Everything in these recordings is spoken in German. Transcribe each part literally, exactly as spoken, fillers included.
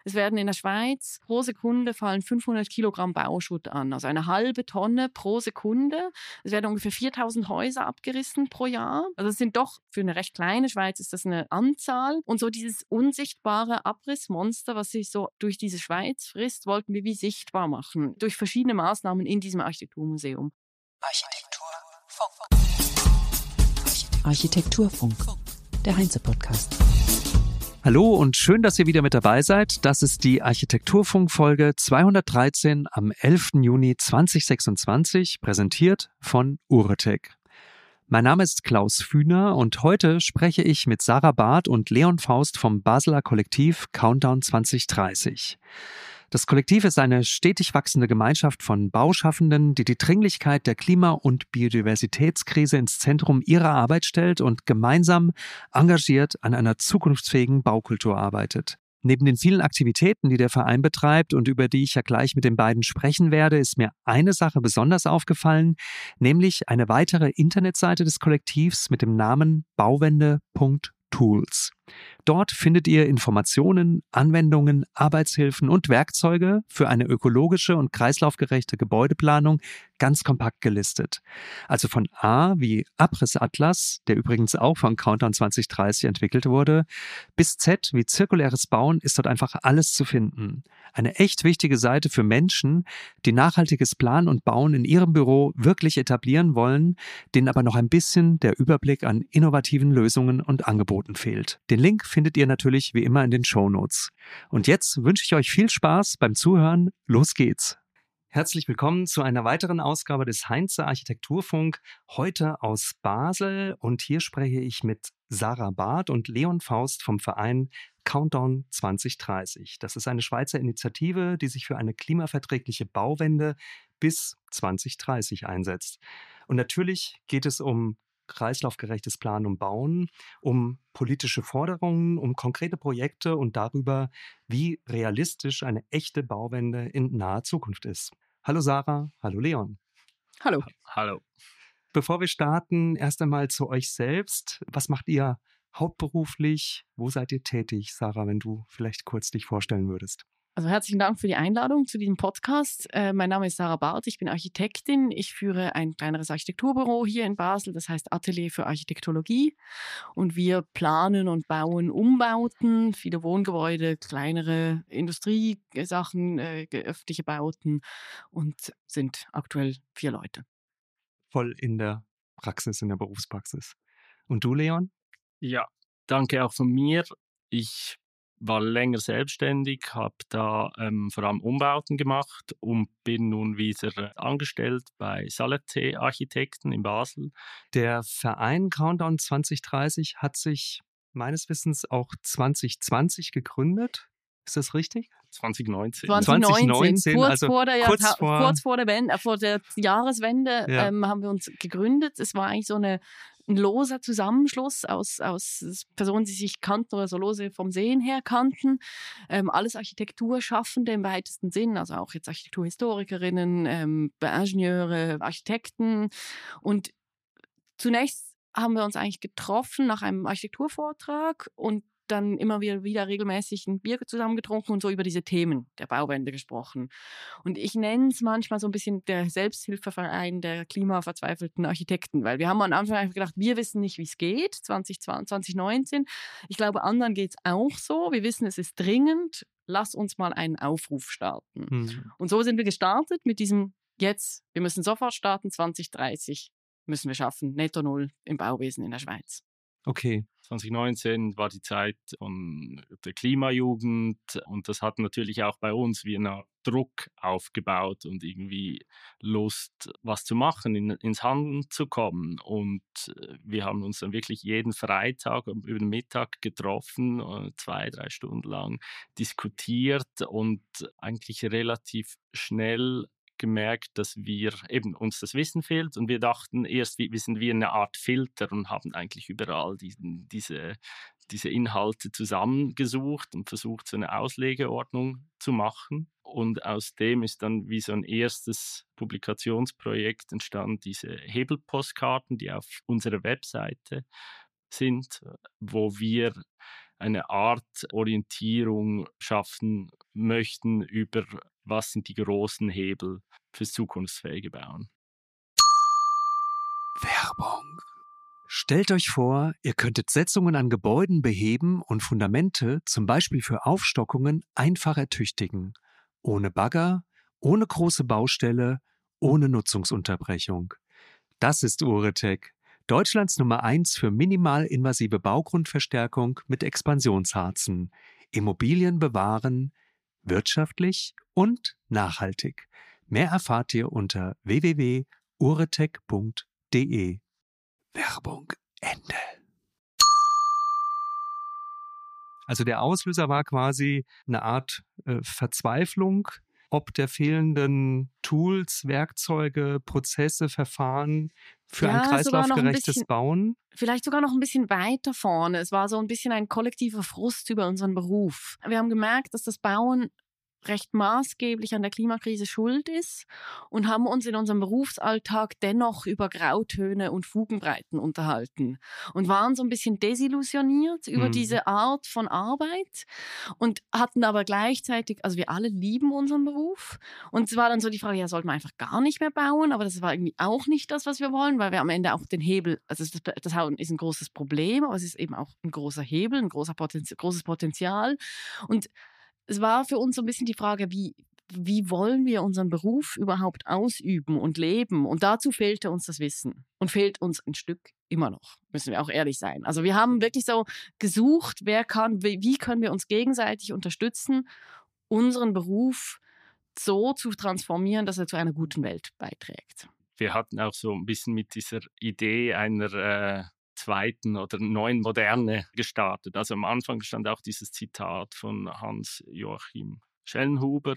Es werden in der Schweiz pro Sekunde fallen fünfhundert Kilogramm Bauschutt an, also eine halbe Tonne pro Sekunde. Es werden ungefähr viertausend Häuser abgerissen pro Jahr. Also es sind doch, für eine recht kleine Schweiz ist das eine Anzahl. Und so dieses unsichtbare Abrissmonster, was sich so durch diese Schweiz frisst, wollten wir wie sichtbar machen. Durch verschiedene Maßnahmen in diesem Architekturmuseum. Architekturfunk. Architekturfunk, der Heinze-Podcast. Hallo und schön, dass ihr wieder mit dabei seid. Das ist die Architekturfunk-Folge zweihundertdreizehn am elften Juni zweitausendsechsundzwanzig, präsentiert von Uretec. Mein Name ist Klaus Fühner und heute spreche ich mit Sarah Barth und Leon Faust vom Basler Kollektiv Countdown zwanzig dreißig. Das Kollektiv ist eine stetig wachsende Gemeinschaft von Bauschaffenden, die die Dringlichkeit der Klima- und Biodiversitätskrise ins Zentrum ihrer Arbeit stellt und gemeinsam engagiert an einer zukunftsfähigen Baukultur arbeitet. Neben den vielen Aktivitäten, die der Verein betreibt und über die ich ja gleich mit den beiden sprechen werde, ist mir eine Sache besonders aufgefallen, nämlich eine weitere Internetseite des Kollektivs mit dem Namen bauwende punkt tools. Dort findet ihr Informationen, Anwendungen, Arbeitshilfen und Werkzeuge für eine ökologische und kreislaufgerechte Gebäudeplanung ganz kompakt gelistet. Also von A wie Abrissatlas, der übrigens auch von Countdown zwanzig dreißig entwickelt wurde, bis Z wie zirkuläres Bauen ist dort einfach alles zu finden. Eine echt wichtige Seite für Menschen, die nachhaltiges Planen und Bauen in ihrem Büro wirklich etablieren wollen, denen aber noch ein bisschen der Überblick an innovativen Lösungen und Angeboten fehlt. Den Link findet ihr natürlich wie immer in den Shownotes. Und jetzt wünsche ich euch viel Spaß beim Zuhören. Los geht's! Herzlich willkommen zu einer weiteren Ausgabe des Heinze Architekturfunk, heute aus Basel. Und hier spreche ich mit Sarah Barth und Leon Faust vom Verein Countdown zwanzig dreißig. Das ist eine Schweizer Initiative, die sich für eine klimaverträgliche Bauwende bis zwanzig dreißig einsetzt. Und natürlich geht es um kreislaufgerechtes Planen und Bauen, um politische Forderungen, um konkrete Projekte und darüber, wie realistisch eine echte Bauwende in naher Zukunft ist. Hallo Sarah, hallo Leon. Hallo. Hallo. Bevor wir starten, erst einmal zu euch selbst. Was macht ihr hauptberuflich? Wo seid ihr tätig? Sarah, wenn du vielleicht kurz dich vorstellen würdest. Also herzlichen Dank für die Einladung zu diesem Podcast. Äh, mein Name ist Sarah Barth, ich bin Architektin. Ich führe ein kleineres Architekturbüro hier in Basel, das heißt Atelier für Architektologie. Und wir planen und bauen Umbauten, viele Wohngebäude, kleinere Industriesachen, äh, öffentliche Bauten und sind aktuell vier Leute. Voll in der Praxis, in der Berufspraxis. Und du, Leon? Ja, danke auch von mir. Ich war länger selbstständig, habe da ähm, vor allem Umbauten gemacht und bin nun wieder angestellt bei Saleté Architekten in Basel. Der Verein Countdown zwanzig dreißig hat sich meines Wissens auch zwanzig zwanzig gegründet. Ist das richtig? zwanzig neunzehn. zwanzig neunzehn, kurz, also vor der, kurz, Jahrta- vor kurz vor der Wende, äh, vor der Jahreswende ja. ähm, haben wir uns gegründet. Es war eigentlich so eine, ein loser Zusammenschluss aus, aus Personen, die sich kannten oder so lose vom Sehen her kannten. Ähm, alles Architekturschaffende im weitesten Sinn, also auch jetzt Architekturhistorikerinnen, ähm, Ingenieure, Architekten. Und zunächst haben wir uns eigentlich getroffen nach einem Architekturvortrag und dann immer wieder, wieder regelmäßig ein Bier zusammen getrunken und so über diese Themen der Bauwende gesprochen. Und ich nenne es manchmal so ein bisschen der Selbsthilfeverein der klimaverzweifelten Architekten, weil wir haben am Anfang einfach gedacht, wir wissen nicht, wie es geht, zwanzig zwanzig, zwanzig neunzehn. Ich glaube, anderen geht es auch so. Wir wissen, es ist dringend. Lass uns mal einen Aufruf starten. Mhm. Und so sind wir gestartet mit diesem jetzt, wir müssen sofort starten, zwanzig dreißig müssen wir schaffen, netto null im Bauwesen in der Schweiz. Okay. zwanzig neunzehn war die Zeit von der Klimajugend und das hat natürlich auch bei uns wie einen Druck aufgebaut und irgendwie Lust, was zu machen, in, ins Handeln zu kommen. Und wir haben uns dann wirklich jeden Freitag über den Mittag getroffen, zwei, drei Stunden lang diskutiert und eigentlich relativ schnell gemerkt, dass wir eben uns das Wissen fehlt und wir dachten erst, wir sind wie eine Art Filter und haben eigentlich überall diesen, diese, diese Inhalte zusammengesucht und versucht, so eine Auslegeordnung zu machen. Und aus dem ist dann wie so ein erstes Publikationsprojekt entstanden, diese Hebelpostkarten, die auf unserer Webseite sind, wo wir eine Art Orientierung schaffen möchten über, was sind die großen Hebel fürs zukunftsfähige Bauen. Werbung. Stellt euch vor, ihr könntet Setzungen an Gebäuden beheben und Fundamente, zum Beispiel für Aufstockungen, einfach ertüchtigen. Ohne Bagger, ohne große Baustelle, ohne Nutzungsunterbrechung. Das ist Uretec, Deutschlands Nummer eins für minimalinvasive Baugrundverstärkung mit Expansionsharzen. Immobilien bewahren, wirtschaftlich und nachhaltig. Mehr erfahrt ihr unter w w w punkt uretec punkt de. Werbung Ende. Also der Auslöser war quasi eine Art äh, Verzweiflung, ob der fehlenden Tools, Werkzeuge, Prozesse, Verfahren für Ja, ein kreislaufgerechtes bisschen, Bauen. Vielleicht sogar noch ein bisschen weiter vorne. Es war so ein bisschen ein kollektiver Frust über unseren Beruf. Wir haben gemerkt, dass das Bauen recht maßgeblich an der Klimakrise schuld ist und haben uns in unserem Berufsalltag dennoch über Grautöne und Fugenbreiten unterhalten und waren so ein bisschen desillusioniert über Mhm. diese Art von Arbeit und hatten aber gleichzeitig, also wir alle lieben unseren Beruf und es war dann so die Frage, ja, sollten wir einfach gar nicht mehr bauen, aber das war irgendwie auch nicht das, was wir wollen, weil wir am Ende auch den Hebel, also das, das Hauen ist ein großes Problem, aber es ist eben auch ein großer Hebel, ein großer Potenz- großes Potenzial und es war für uns so ein bisschen die Frage, wie, wie wollen wir unseren Beruf überhaupt ausüben und leben? Und dazu fehlte uns das Wissen und fehlt uns ein Stück immer noch, müssen wir auch ehrlich sein. Also wir haben wirklich so gesucht, wer kann, wie, wie können wir uns gegenseitig unterstützen, unseren Beruf so zu transformieren, dass er zu einer guten Welt beiträgt. Wir hatten auch so ein bisschen mit dieser Idee einer äh zweiten oder neuen Moderne gestartet. Also am Anfang stand auch dieses Zitat von Hans-Joachim Schellenhuber,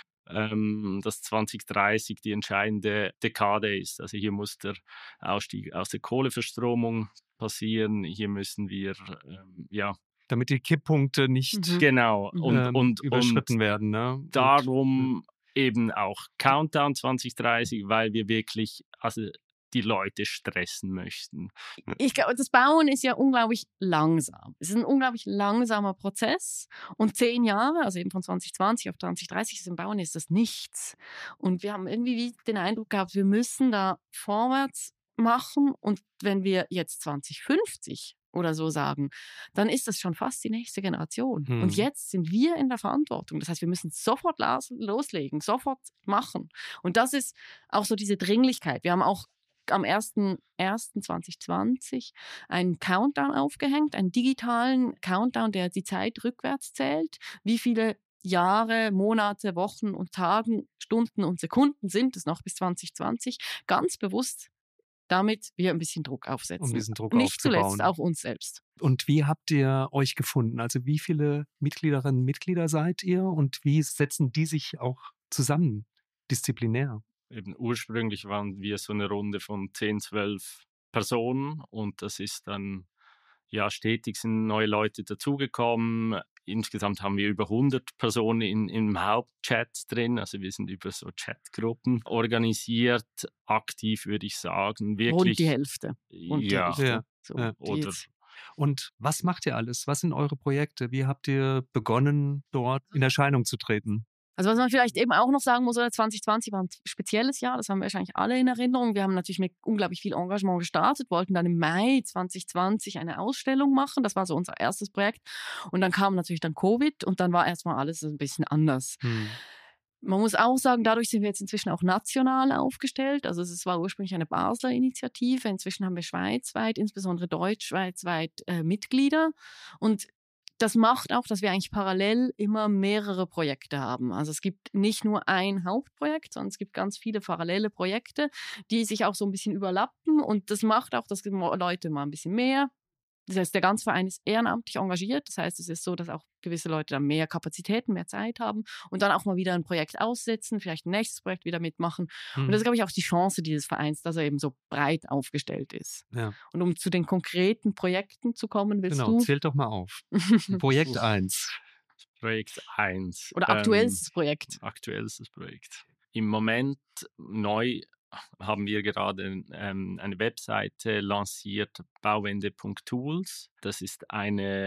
ähm, dass zwanzig dreißig die entscheidende Dekade ist. Also hier muss der Ausstieg aus der Kohleverstromung passieren. Hier müssen wir, ähm, ja... Damit die Kipppunkte nicht Mhm. Genau. Und, ähm, und, überschritten und werden. Ne? darum und, eben auch Countdown zwanzig dreißig, weil wir wirklich... also die Leute stressen möchten. Ich glaube, das Bauen ist ja unglaublich langsam. Es ist ein unglaublich langsamer Prozess und zehn Jahre, also eben von zwanzig zwanzig auf zwanzig dreißig ist im Bauen ist das nichts. Und wir haben irgendwie den Eindruck gehabt, wir müssen da vorwärts machen und wenn wir jetzt zwanzig fünfzig oder so sagen, dann ist das schon fast die nächste Generation. Hm. Und jetzt sind wir in der Verantwortung. Das heißt, wir müssen sofort los- loslegen, sofort machen. Und das ist auch so diese Dringlichkeit. Wir haben auch am ersten ersten zweitausendzwanzig einen Countdown aufgehängt, einen digitalen Countdown, der die Zeit rückwärts zählt. Wie viele Jahre, Monate, Wochen und Tagen, Stunden und Sekunden sind es noch bis zwanzig zwanzig? Ganz bewusst, damit wir ein bisschen Druck aufsetzen. Um diesen Druck Nicht aufzubauen. zuletzt auch uns selbst. Und wie habt ihr euch gefunden? Also wie viele Mitgliederinnen und Mitglieder seid ihr und wie setzen die sich auch zusammen, disziplinär? Eben ursprünglich waren wir so eine Runde von zehn, zwölf Personen und das ist dann, ja, stetig sind neue Leute dazugekommen. Insgesamt haben wir über hundert Personen in, im Hauptchat drin, also wir sind über so Chatgruppen organisiert, aktiv würde ich sagen. Wirklich, Rund die Hälfte. Rund die ja, Hälfte. Ja, So, ja. die oder jetzt- Und was macht ihr alles? Was sind eure Projekte? Wie habt ihr begonnen, dort in Erscheinung zu treten? Also was man vielleicht eben auch noch sagen muss, oder zwanzig zwanzig war ein spezielles Jahr, das haben wir wahrscheinlich alle in Erinnerung. Wir haben natürlich mit unglaublich viel Engagement gestartet, wollten dann im Mai zwanzig zwanzig eine Ausstellung machen, das war so unser erstes Projekt. Und dann kam natürlich dann Covid und dann war erstmal alles ein bisschen anders. Hm. Man muss auch sagen, dadurch sind wir jetzt inzwischen auch national aufgestellt. Also es war ursprünglich eine Basler Initiative. Inzwischen haben wir schweizweit, insbesondere deutschschweizweit äh, Mitglieder. Und das macht auch, dass wir eigentlich parallel immer mehrere Projekte haben. Also es gibt nicht nur ein Hauptprojekt, sondern es gibt ganz viele parallele Projekte, die sich auch so ein bisschen überlappen. Und das macht auch, dass die Leute mal ein bisschen mehr. Das heißt, der ganze Verein ist ehrenamtlich engagiert. Das heißt, es ist so, dass auch gewisse Leute dann mehr Kapazitäten, mehr Zeit haben und dann auch mal wieder ein Projekt aussetzen, vielleicht ein nächstes Projekt wieder mitmachen. Hm. Und das ist, glaube ich, auch die Chance dieses Vereins, dass er eben so breit aufgestellt ist. Ja. Und um zu den konkreten Projekten zu kommen, willst Genau, du? zählt doch mal auf. Projekt eins. Projekt eins. Oder aktuellstes Projekt. Aktuellstes Projekt. Im Moment neu haben wir gerade ähm, eine Webseite lanciert, bauwende punkt tools. Das ist eine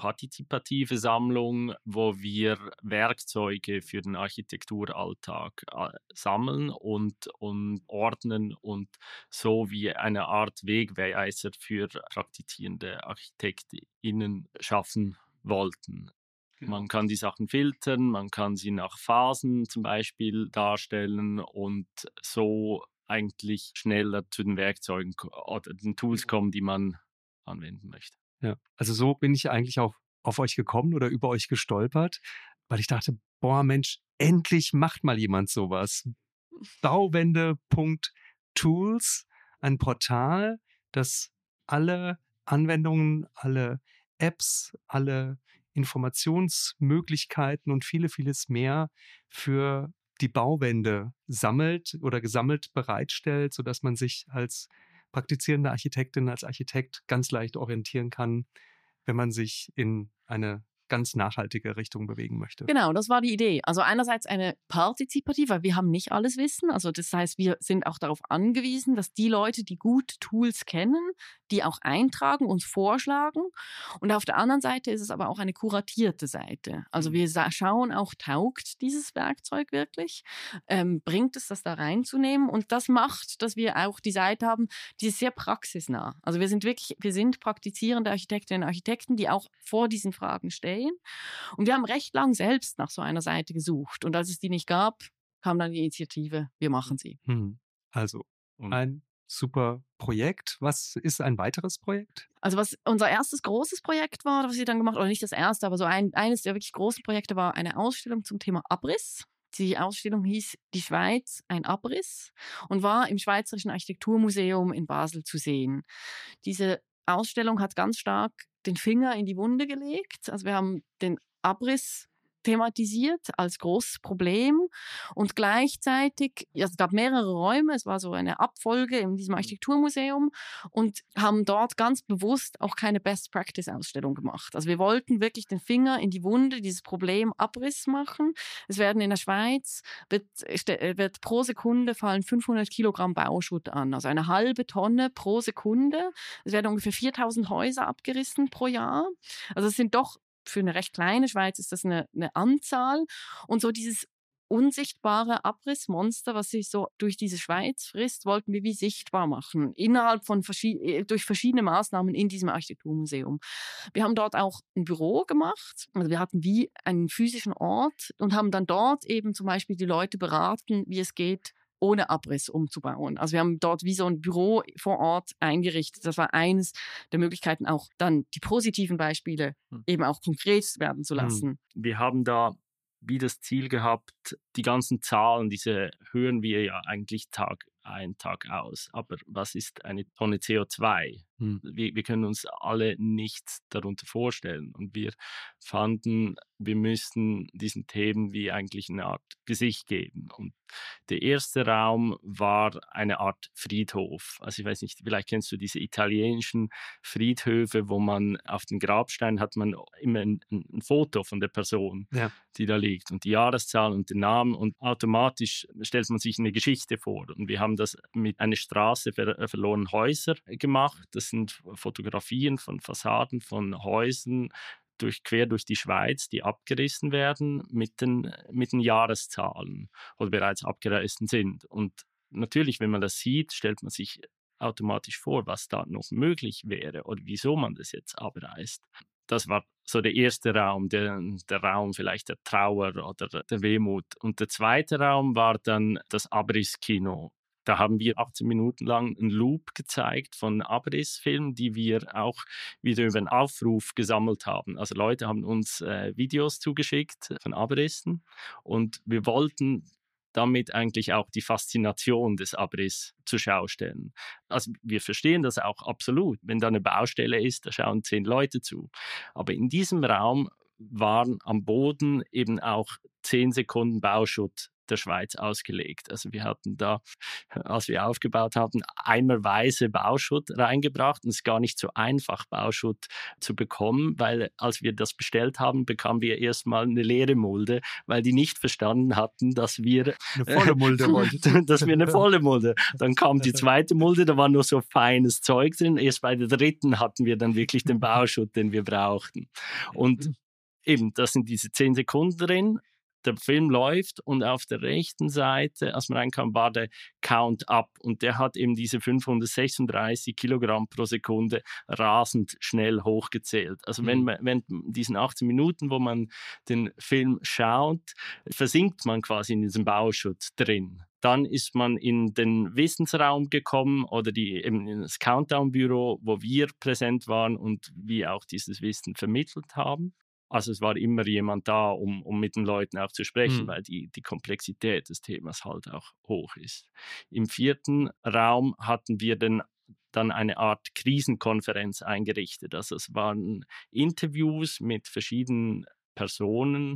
partizipative Sammlung, wo wir Werkzeuge für den Architekturalltag äh, sammeln und, und ordnen und so wie eine Art Wegweiser für praktizierende ArchitektInnen schaffen wollten. Genau. Man kann die Sachen filtern, man kann sie nach Phasen zum Beispiel darstellen und so eigentlich schneller zu den Werkzeugen oder den Tools kommen, die man anwenden möchte. Ja, also so bin ich eigentlich auch auf euch gekommen oder über euch gestolpert, weil ich dachte, boah Mensch, endlich macht mal jemand sowas. Bauwende Punkt tools, ein Portal, das alle Anwendungen, alle Apps, alle Informationsmöglichkeiten und viele, vieles mehr für die Bauwende sammelt oder gesammelt bereitstellt, sodass man sich als praktizierende Architektin, als Architekt ganz leicht orientieren kann, wenn man sich in eine ganz nachhaltige Richtung bewegen möchte. Genau, das war die Idee. Also einerseits eine partizipative, weil wir haben nicht alles Wissen. Also das heißt, wir sind auch darauf angewiesen, dass die Leute, die gut Tools kennen, die auch eintragen, uns vorschlagen. Und auf der anderen Seite ist es aber auch eine kuratierte Seite. Also wir schauen auch, taugt dieses Werkzeug wirklich? Ähm, bringt es das da reinzunehmen? Und das macht, dass wir auch die Seite haben, die ist sehr praxisnah. Also wir sind wirklich, wir sind praktizierende Architektinnen und Architekten, die auch vor diesen Fragen stehen. Und wir haben recht lang selbst nach so einer Seite gesucht. Und als es die nicht gab, kam dann die Initiative, wir machen sie. Hm. Also ein super Projekt. Was ist ein weiteres Projekt? Also was unser erstes großes Projekt war, was wir dann gemacht haben, oder nicht das erste, aber so ein, eines der wirklich großen Projekte war eine Ausstellung zum Thema Abriss. Die Ausstellung hieß Die Schweiz, ein Abriss und war im Schweizerischen Architekturmuseum in Basel zu sehen. Diese Ausstellung hat ganz stark den Finger in die Wunde gelegt. Also wir haben den Abriss thematisiert als großes Problem und gleichzeitig, also es gab mehrere Räume, es war so eine Abfolge in diesem Architekturmuseum und haben dort ganz bewusst auch keine Best-Practice-Ausstellung gemacht. Also wir wollten wirklich den Finger in die Wunde, dieses Problem Abriss machen. Es werden in der Schweiz, wird, wird pro Sekunde fallen fünfhundert Kilogramm Bauschutt an, also eine halbe Tonne pro Sekunde. Es werden ungefähr viertausend Häuser abgerissen pro Jahr. Also es sind doch für eine recht kleine Schweiz ist das eine, eine Anzahl. Und so dieses unsichtbare Abrissmonster, was sich so durch diese Schweiz frisst, wollten wir wie sichtbar machen, innerhalb von verschied- durch verschiedene Maßnahmen in diesem Architekturmuseum. Wir haben dort auch ein Büro gemacht, also wir hatten wie einen physischen Ort und haben dann dort eben zum Beispiel die Leute beraten, wie es geht, ohne Abriss umzubauen. Also wir haben dort wie so ein Büro vor Ort eingerichtet. Das war eines der Möglichkeiten, auch dann die positiven Beispiele hm. eben auch konkret werden zu lassen. Wir haben da wie das Ziel gehabt, die ganzen Zahlen, diese hören wir ja eigentlich Tag ein, Tag aus. Aber was ist eine Tonne C O zwei? Hm. Wir, wir können uns alle nichts darunter vorstellen. Und wir fanden, wir müssten diesen Themen wie eigentlich eine Art Gesicht geben. Und der erste Raum war eine Art Friedhof. Also ich weiß nicht, vielleicht kennst du diese italienischen Friedhöfe, wo man auf dem Grabstein hat man immer ein, ein Foto von der Person, ja, die da liegt und die Jahreszahl und den Namen und automatisch stellt man sich eine Geschichte vor. Und wir haben das mit einer Straße ver verlorenen Häuser gemacht. Das sind Fotografien von Fassaden von Häusern durch, quer durch die Schweiz, die abgerissen werden mit den, mit den Jahreszahlen oder bereits abgerissen sind. Und natürlich, wenn man das sieht, stellt man sich automatisch vor, was da noch möglich wäre oder wieso man das jetzt abreißt. Das war so der erste Raum, der, der Raum vielleicht der Trauer oder der Wehmut. Und der zweite Raum war dann das Abrisskino. Da haben wir achtzehn Minuten lang einen Loop gezeigt von Abrissfilmen, die wir auch wieder über einen Aufruf gesammelt haben. Also Leute haben uns äh, Videos zugeschickt von Abrissen und wir wollten damit eigentlich auch die Faszination des Abriss zur Schau stellen. Also wir verstehen das auch absolut. Wenn da eine Baustelle ist, da schauen zehn Leute zu. Aber in diesem Raum waren am Boden eben auch zehn Sekunden Bauschutt der Schweiz ausgelegt. Also wir hatten da, als wir aufgebaut haben, eimerweise Bauschutt reingebracht und es ist gar nicht so einfach, Bauschutt zu bekommen, weil als wir das bestellt haben, bekamen wir erstmal eine leere Mulde, weil die nicht verstanden hatten, dass wir eine volle Mulde wollten. dass wir eine volle Mulde. Dann kam die zweite Mulde, da war nur so feines Zeug drin. Erst bei der dritten hatten wir dann wirklich den Bauschutt, den wir brauchten. Und eben, das sind diese zehn Sekunden drin. Der Film läuft und auf der rechten Seite, als man reinkam, war der Count up und der hat eben diese fünfhundertsechsunddreißig Kilogramm pro Sekunde rasend schnell hochgezählt. Also wenn man, wenn diesen achtzehn Minuten, wo man den Film schaut, versinkt man quasi in diesem Bauschutt drin. Dann ist man in den Wissensraum gekommen oder die, eben in das Countdown-Büro, wo wir präsent waren und wir auch dieses Wissen vermittelt haben. Also es war immer jemand da, um, um mit den Leuten auch zu sprechen, mhm. weil die, die Komplexität des Themas halt auch hoch ist. Im vierten Raum hatten wir dann, dann eine Art Krisenkonferenz eingerichtet. Also es waren Interviews mit verschiedenen Personen,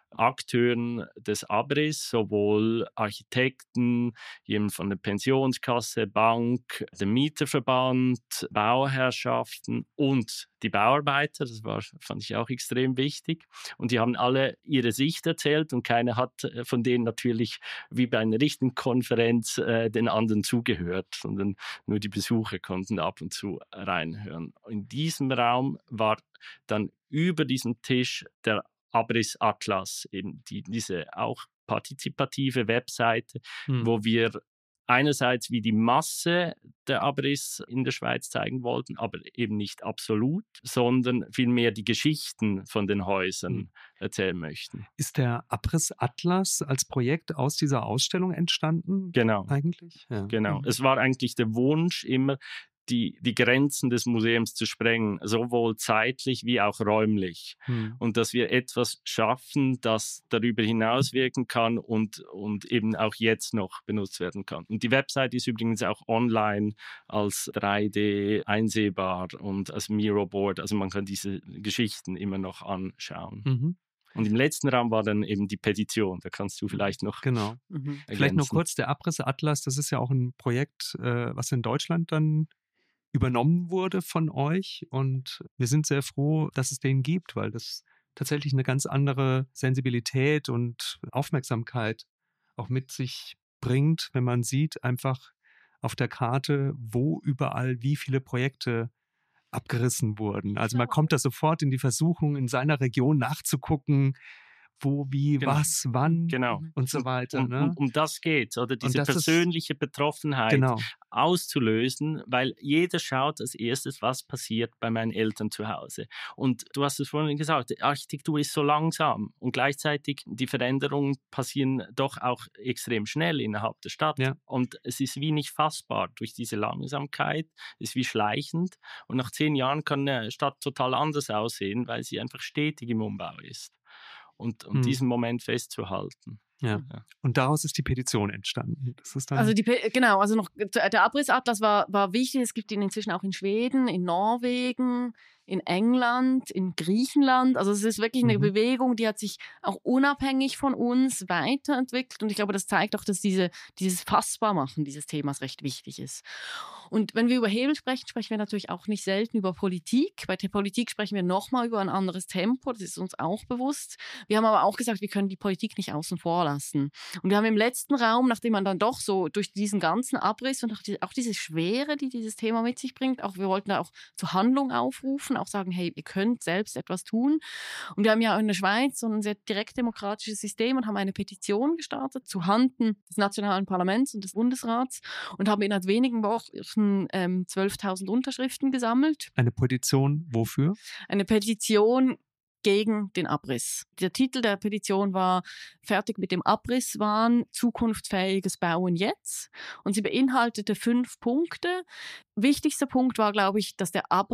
Akteuren des Abriss, sowohl Architekten, jemand von der Pensionskasse, Bank, der Mieterverband, Bauherrschaften und die Bauarbeiter. Das war, fand ich auch extrem wichtig. Und die haben alle ihre Sicht erzählt und keiner hat von denen natürlich wie bei einer richtigen Konferenz äh, den anderen zugehört, sondern nur die Besucher konnten ab und zu reinhören. In diesem Raum war dann über diesem Tisch der Abriss-Atlas, eben die, diese auch partizipative Webseite, hm. wo wir einerseits wie die Masse der Abriss in der Schweiz zeigen wollten, aber eben nicht absolut, sondern vielmehr die Geschichten von den Häusern hm. erzählen möchten. Ist der Abriss-Atlas als Projekt aus dieser Ausstellung entstanden? Genau. Eigentlich? Ja. Genau. Mhm. Es war eigentlich der Wunsch immer, Die, die Grenzen des Museums zu sprengen, sowohl zeitlich wie auch räumlich. Hm. Und dass wir etwas schaffen, das darüber hinaus wirken kann und, und eben auch jetzt noch benutzt werden kann. Und die Website ist übrigens auch online als drei D einsehbar und als Miroboard. Also man kann diese Geschichten immer noch anschauen. Mhm. Und im letzten Raum war dann eben die Petition. Da kannst du vielleicht noch Genau. Mhm. Vielleicht nur kurz, der Abriss-Atlas, das ist ja auch ein Projekt, äh, was in Deutschland dann übernommen wurde von euch und wir sind sehr froh, dass es den gibt, weil das tatsächlich eine ganz andere Sensibilität und Aufmerksamkeit auch mit sich bringt, wenn man sieht einfach auf der Karte, wo überall wie viele Projekte abgerissen wurden. Also man kommt da sofort in die Versuchung, in seiner Region nachzugucken, wo, wie, genau. was, wann genau. und so weiter. Um, ne? um, um das geht oder diese persönliche ist, Betroffenheit genau. auszulösen, weil jeder schaut als erstes, was passiert bei meinen Eltern zu Hause. Und du hast es vorhin gesagt, die Architektur ist so langsam und gleichzeitig die Veränderungen passieren doch auch extrem schnell innerhalb der Stadt. Ja. Und es ist wie nicht fassbar durch diese Langsamkeit, es ist wie schleichend und nach zehn Jahren kann eine Stadt total anders aussehen, weil sie einfach stetig im Umbau ist. Und um hm. diesen Moment festzuhalten. Ja. ja. Und daraus ist die Petition entstanden. Das ist dann also die, genau, also noch der Abrissatlas war, war wichtig. Es gibt ihn inzwischen auch in Schweden, in Norwegen, in England, in Griechenland. Also es ist wirklich eine mhm. Bewegung, die hat sich auch unabhängig von uns weiterentwickelt. Und ich glaube, das zeigt auch, dass diese, dieses Fassbarmachen dieses Themas recht wichtig ist. Und wenn wir über Hebel sprechen, sprechen wir natürlich auch nicht selten über Politik. Bei der Politik sprechen wir nochmal über ein anderes Tempo. Das ist uns auch bewusst. Wir haben aber auch gesagt, wir können die Politik nicht außen vor lassen. Und wir haben im letzten Raum, nachdem man dann doch so durch diesen ganzen Abriss und auch, die, auch diese Schwere, die dieses Thema mit sich bringt, auch wir wollten da auch zur Handlung aufrufen, auch sagen, hey, ihr könnt selbst etwas tun. Und wir haben ja in der Schweiz so ein sehr direktdemokratisches System und haben eine Petition gestartet zu Handen des Nationalen Parlaments und des Bundesrats und haben innerhalb wenigen Wochen ähm, zwölftausend Unterschriften gesammelt. Eine Petition wofür? Eine Petition gegen den Abriss. Der Titel der Petition war "Fertig mit dem Abrisswahn, zukunftsfähiges Bauen jetzt". Und sie beinhaltete fünf Punkte. Wichtigster Punkt war, glaube ich, dass der Abriss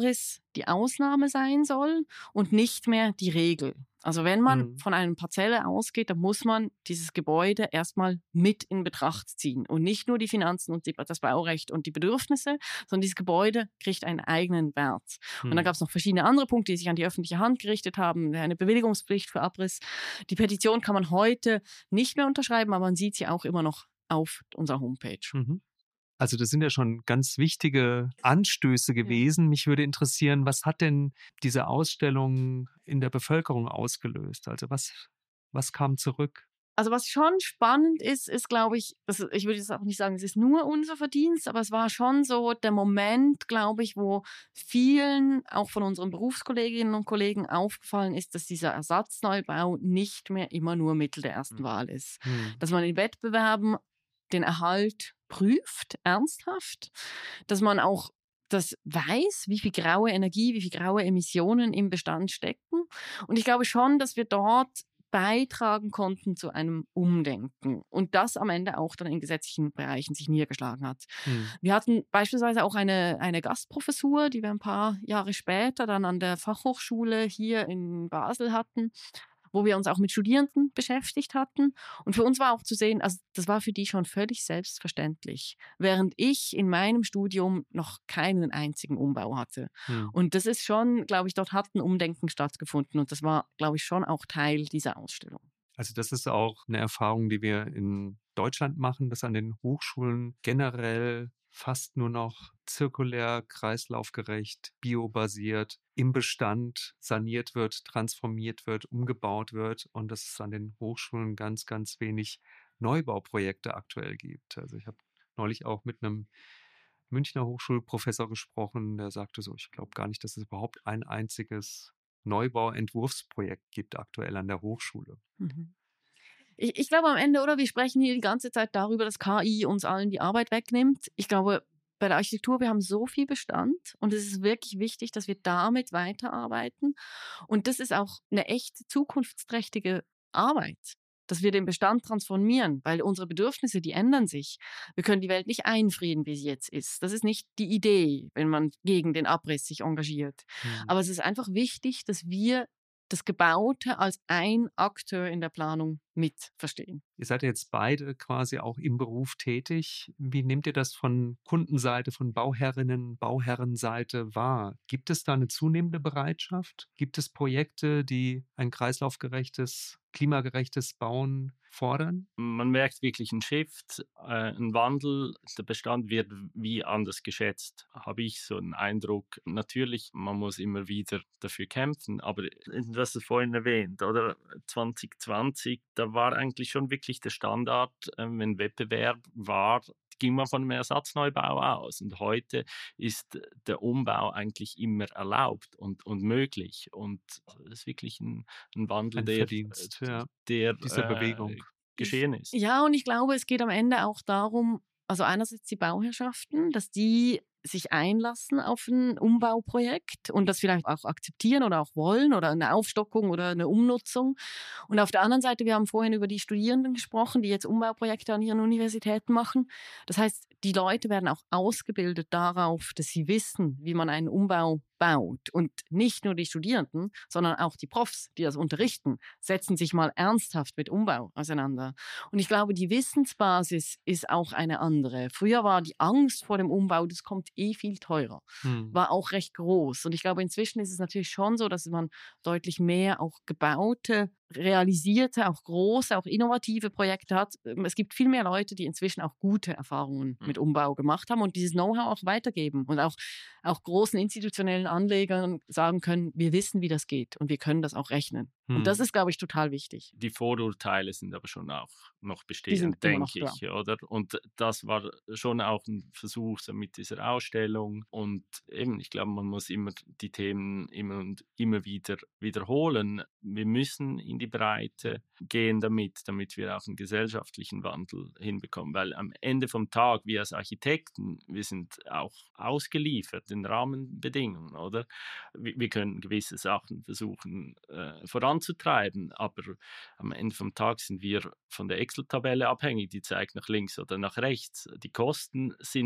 die Ausnahme sein soll und nicht mehr die Regel. Also wenn man Mhm. von einer Parzelle ausgeht, dann muss man dieses Gebäude erstmal mit in Betracht ziehen und nicht nur die Finanzen und die, das Baurecht und die Bedürfnisse, sondern dieses Gebäude kriegt einen eigenen Wert. Und dann Mhm. gab es noch verschiedene andere Punkte, die sich an die öffentliche Hand gerichtet haben, eine Bewilligungspflicht für Abriss. Die Petition kann man heute nicht mehr unterschreiben, aber man sieht sie auch immer noch auf unserer Homepage. Mhm. Also das sind ja schon ganz wichtige Anstöße gewesen. Mich würde interessieren, was hat denn diese Ausstellung in der Bevölkerung ausgelöst? Also was, was kam zurück? Also was schon spannend ist, ist, glaube ich, das, ich würde jetzt auch nicht sagen, es ist nur unser Verdienst, aber es war schon so der Moment, glaube ich, wo vielen, auch von unseren Berufskolleginnen und Kollegen aufgefallen ist, dass dieser Ersatzneubau nicht mehr immer nur Mittel der ersten Wahl ist. Hm. Dass man in Wettbewerben den Erhalt prüft, ernsthaft, dass man auch das weiß, wie viel graue Energie, wie viel graue Emissionen im Bestand stecken. Und ich glaube schon, dass wir dort beitragen konnten zu einem Umdenken und das am Ende auch dann in gesetzlichen Bereichen sich niedergeschlagen hat. Hm. Wir hatten beispielsweise auch eine, eine Gastprofessur, die wir ein paar Jahre später dann an der Fachhochschule hier in Basel hatten, wo wir uns auch mit Studierenden beschäftigt hatten. Und für uns war auch zu sehen, also das war für die schon völlig selbstverständlich, während ich in meinem Studium noch keinen einzigen Umbau hatte. Hm. Und das ist schon, glaube ich, dort hat ein Umdenken stattgefunden und das war, glaube ich, schon auch Teil dieser Ausstellung. Also das ist auch eine Erfahrung, die wir in Deutschland machen, dass an den Hochschulen generell fast nur noch zirkulär, kreislaufgerecht, biobasiert im Bestand saniert wird, transformiert wird, umgebaut wird und dass es an den Hochschulen ganz, ganz wenig Neubauprojekte aktuell gibt. Also ich habe neulich auch mit einem Münchner Hochschulprofessor gesprochen, der sagte so, ich glaube gar nicht, dass es überhaupt ein einziges Neubauentwurfsprojekt gibt aktuell an der Hochschule. Mhm. Ich, ich glaube am Ende, oder wir sprechen hier die ganze Zeit darüber, dass K I uns allen die Arbeit wegnimmt. Ich glaube, bei der Architektur, wir haben so viel Bestand und es ist wirklich wichtig, dass wir damit weiterarbeiten. Und das ist auch eine echt zukunftsträchtige Arbeit, dass wir den Bestand transformieren, weil unsere Bedürfnisse, die ändern sich. Wir können die Welt nicht einfrieren, wie sie jetzt ist. Das ist nicht die Idee, wenn man gegen den Abriss sich engagiert. Hm. Aber es ist einfach wichtig, dass wir das Gebaute als ein Akteur in der Planung mit verstehen. Ihr seid ja jetzt beide quasi auch im Beruf tätig. Wie nehmt ihr das von Kundenseite, von Bauherrinnen, Bauherrenseite wahr? Gibt es da eine zunehmende Bereitschaft? Gibt es Projekte, die ein kreislaufgerechtes, klimagerechtes Bauen fordern? Man merkt wirklich einen Shift, äh, einen Wandel. Der Bestand wird wie anders geschätzt, habe ich so einen Eindruck. Natürlich, man muss immer wieder dafür kämpfen, aber du hast es vorhin erwähnt, oder? zwanzig zwanzig, da war eigentlich schon wirklich der Standard, äh, wenn Wettbewerb war, ging man von einem Ersatzneubau aus. Und heute ist der Umbau eigentlich immer erlaubt und, und möglich. Und das ist wirklich ein, ein Wandel, Ein der, Verdienst, ja, der dieser äh, Bewegung. geschehen ist. Ja, und ich glaube, es geht am Ende auch darum, also einerseits die Bauherrschaften, dass die sich einlassen auf ein Umbauprojekt und das vielleicht auch akzeptieren oder auch wollen oder eine Aufstockung oder eine Umnutzung. Und auf der anderen Seite, wir haben vorhin über die Studierenden gesprochen, die jetzt Umbauprojekte an ihren Universitäten machen. Das heißt, die Leute werden auch ausgebildet darauf, dass sie wissen, wie man einen Umbau baut. Und nicht nur die Studierenden, sondern auch die Profs, die das unterrichten, setzen sich mal ernsthaft mit Umbau auseinander. Und ich glaube, die Wissensbasis ist auch eine andere. Früher war die Angst vor dem Umbau, das kommt eh viel teurer, Hm. war auch recht groß. Und ich glaube, inzwischen ist es natürlich schon so, dass man deutlich mehr auch gebaute, realisierte, auch große, auch innovative Projekte hat. Es gibt viel mehr Leute, die inzwischen auch gute Erfahrungen mit Umbau gemacht haben und dieses Know-how auch weitergeben und auch, auch großen institutionellen Anlegern sagen können, wir wissen, wie das geht und wir können das auch rechnen. Hm. Und das ist, glaube ich, total wichtig. Die Vorurteile sind aber schon auch noch Die sind bestehend, immer noch denke ich, oder? Und das war schon auch ein Versuch so mit dieser Ausstellung. Und eben, ich glaube, man muss immer die Themen immer und immer wieder wiederholen. Wir müssen in die Breite gehen damit, damit wir auch einen gesellschaftlichen Wandel hinbekommen. Weil am Ende vom Tag, wir als Architekten, wir sind auch ausgeliefert den Rahmenbedingungen, oder? Wir, wir können gewisse Sachen versuchen äh, voranzutreiben, aber am Ende vom Tag sind wir von der Excel-Tabelle abhängig, die zeigt nach links oder nach rechts. Die Kosten sind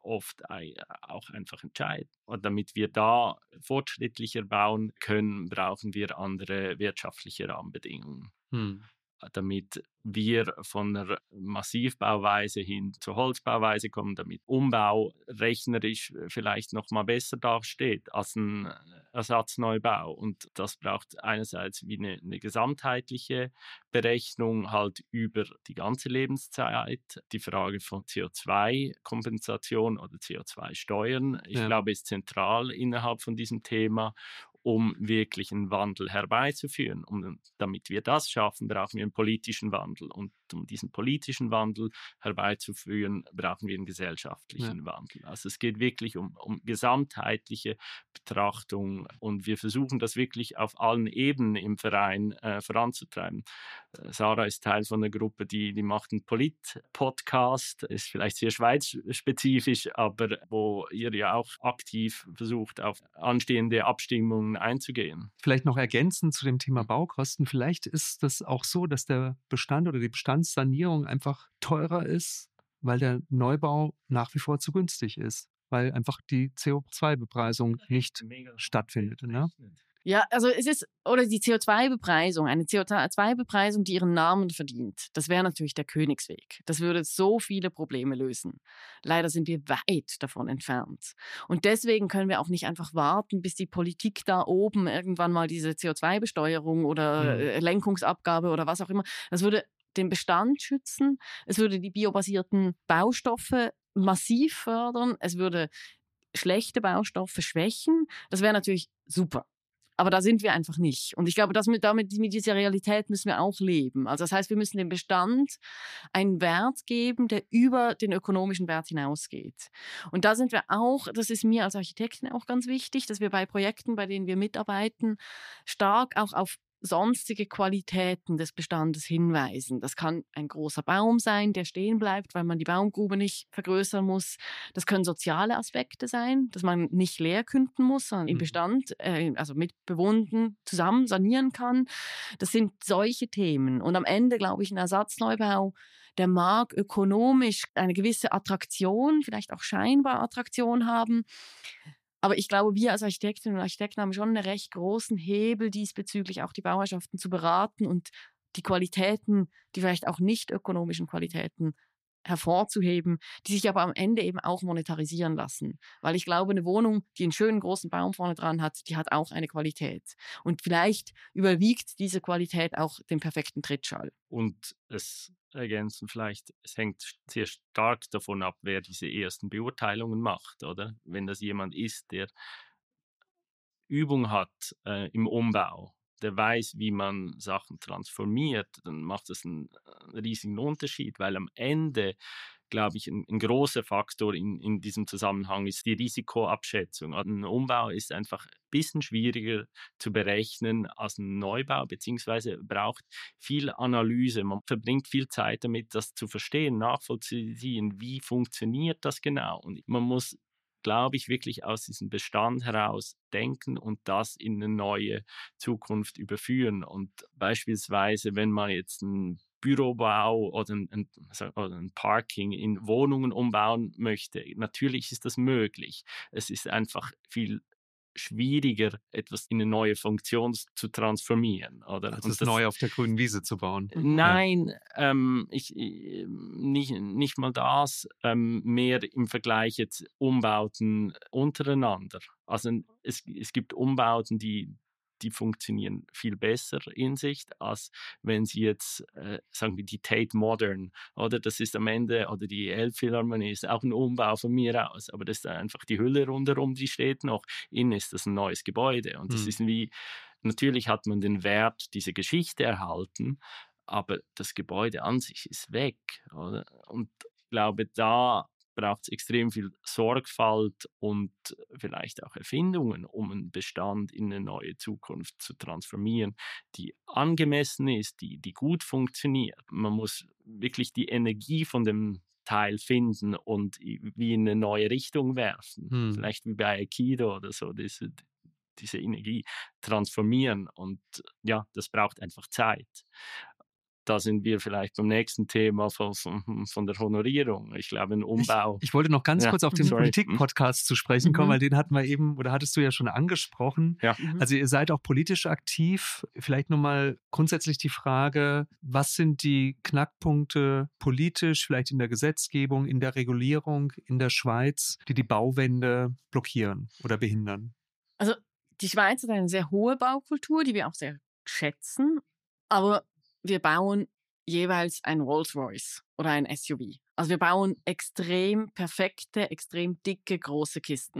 oft auch einfach entscheiden. Und damit wir da fortschrittlicher bauen können, brauchen wir andere wirtschaftliche Rahmenbedingungen. Hm. Damit wir von der Massivbauweise hin zur Holzbauweise kommen, damit Umbau rechnerisch vielleicht noch mal besser dasteht als ein Ersatzneubau. Und das braucht einerseits wie eine, eine gesamtheitliche Berechnung halt über die ganze Lebenszeit, die Frage von C O zwei Kompensation oder C O zwei Steuern. Ich ja. glaube, ist zentral innerhalb von diesem Thema, um wirklich einen Wandel herbeizuführen. Und damit wir das schaffen, brauchen wir einen politischen Wandel. Und um diesen politischen Wandel herbeizuführen, brauchen wir einen gesellschaftlichen ja. Wandel. Also es geht wirklich um, um gesamtheitliche Betrachtung. Und wir versuchen das wirklich auf allen Ebenen im Verein äh, voranzutreiben. Äh, Sarah ist Teil von einer Gruppe, die, die macht einen Polit-Podcast. Ist vielleicht sehr schweizspezifisch, aber wo ihr ja auch aktiv versucht, auf anstehende Abstimmungen einzugehen. Vielleicht noch ergänzend zu dem Thema Baukosten. Vielleicht ist es auch so, dass der Bestand oder die Bestandssanierung einfach teurer ist, weil der Neubau nach wie vor zu günstig ist, weil einfach die C O zwei Bepreisung nicht stattfindet. Ne? Ja, also es ist, oder die C O zwei Bepreisung, eine C O zwei Bepreisung, die ihren Namen verdient, das wäre natürlich der Königsweg. Das würde so viele Probleme lösen. Leider sind wir weit davon entfernt. Und deswegen können wir auch nicht einfach warten, bis die Politik da oben irgendwann mal diese C O zwei Besteuerung oder mhm. Lenkungsabgabe oder was auch immer, das würde den Bestand schützen, es würde die biobasierten Baustoffe massiv fördern, es würde schlechte Baustoffe schwächen. Das wäre natürlich super. Aber da sind wir einfach nicht. Und ich glaube, dass mit, damit, mit dieser Realität müssen wir auch leben. Also das heißt, wir müssen dem Bestand einen Wert geben, der über den ökonomischen Wert hinausgeht. Und da sind wir auch, das ist mir als Architektin auch ganz wichtig, dass wir bei Projekten, bei denen wir mitarbeiten, stark auch auf sonstige Qualitäten des Bestandes hinweisen. Das kann ein großer Baum sein, der stehen bleibt, weil man die Baumgrube nicht vergrößern muss. Das können soziale Aspekte sein, dass man nicht leer künden muss, sondern im Bestand, äh, also mit Bewohnten zusammen sanieren kann. Das sind solche Themen. Und am Ende, glaube ich, ein Ersatzneubau, der mag ökonomisch eine gewisse Attraktion, vielleicht auch scheinbar Attraktion haben. Aber ich glaube, wir als Architektinnen und Architekten haben schon einen recht großen Hebel diesbezüglich, auch die Bauherrschaften zu beraten und die Qualitäten, die vielleicht auch nicht ökonomischen Qualitäten hervorzuheben, die sich aber am Ende eben auch monetarisieren lassen. Weil ich glaube, eine Wohnung, die einen schönen großen Baum vorne dran hat, die hat auch eine Qualität. Und vielleicht überwiegt diese Qualität auch den perfekten Trittschall. Und es ergänzen vielleicht, es hängt sehr stark davon ab, wer diese ersten Beurteilungen macht, oder? Wenn das jemand ist, der Übung hat äh, im Umbau, der weiß, wie man Sachen transformiert, dann macht das einen, einen riesigen Unterschied, weil am Ende, glaube ich, ein, ein großer Faktor in, in diesem Zusammenhang ist die Risikoabschätzung. Ein Umbau ist einfach ein bisschen schwieriger zu berechnen als ein Neubau, beziehungsweise braucht viel Analyse. Man verbringt viel Zeit damit, das zu verstehen, nachvollziehen, wie funktioniert das genau. Und man muss, glaube ich, wirklich aus diesem Bestand heraus denken und das in eine neue Zukunft überführen. Und beispielsweise, wenn man jetzt ein Bürobau oder ein, ein, oder ein Parking in Wohnungen umbauen möchte, natürlich ist das möglich. Es ist einfach viel schwieriger, etwas in eine neue Funktion zu transformieren. Oder? Also das neu auf der grünen Wiese zu bauen. Nein, ja. ähm, ich, nicht, nicht mal das, ähm, mehr im Vergleich jetzt Umbauten untereinander. Also es, es gibt Umbauten, die die funktionieren viel besser in sich, als wenn sie jetzt, äh, sagen wir, die Tate Modern, oder das ist am Ende, oder die Elbphilharmonie ist auch ein Umbau von mir aus, aber das ist einfach die Hülle rundherum, die steht noch, innen ist das ein neues Gebäude und das mhm. ist wie, natürlich hat man den Wert, diese Geschichte erhalten, aber das Gebäude an sich ist weg, oder? Und ich glaube, da braucht es extrem viel Sorgfalt und vielleicht auch Erfindungen, um einen Bestand in eine neue Zukunft zu transformieren, die angemessen ist, die, die gut funktioniert. Man muss wirklich die Energie von dem Teil finden und wie in eine neue Richtung werfen. Hm. Vielleicht wie bei Aikido oder so, diese, diese Energie transformieren. Und ja, das braucht einfach Zeit. da sind wir vielleicht beim nächsten Thema von, von der Honorierung. Ich glaube, ein Umbau. Ich, ich wollte noch ganz ja, kurz auf den sorry. Politik-Podcast zu sprechen kommen, Mhm. weil den hatten wir eben, oder hattest du ja schon angesprochen. Ja. Mhm. Also ihr seid auch politisch aktiv. Vielleicht nochmal grundsätzlich die Frage, was sind die Knackpunkte politisch, vielleicht in der Gesetzgebung, in der Regulierung in der Schweiz, die die Bauwende blockieren oder behindern? Also die Schweiz hat eine sehr hohe Baukultur, die wir auch sehr schätzen, aber wir bauen jeweils ein Rolls-Royce oder ein S U V. Also wir bauen extrem perfekte, extrem dicke, große Kisten.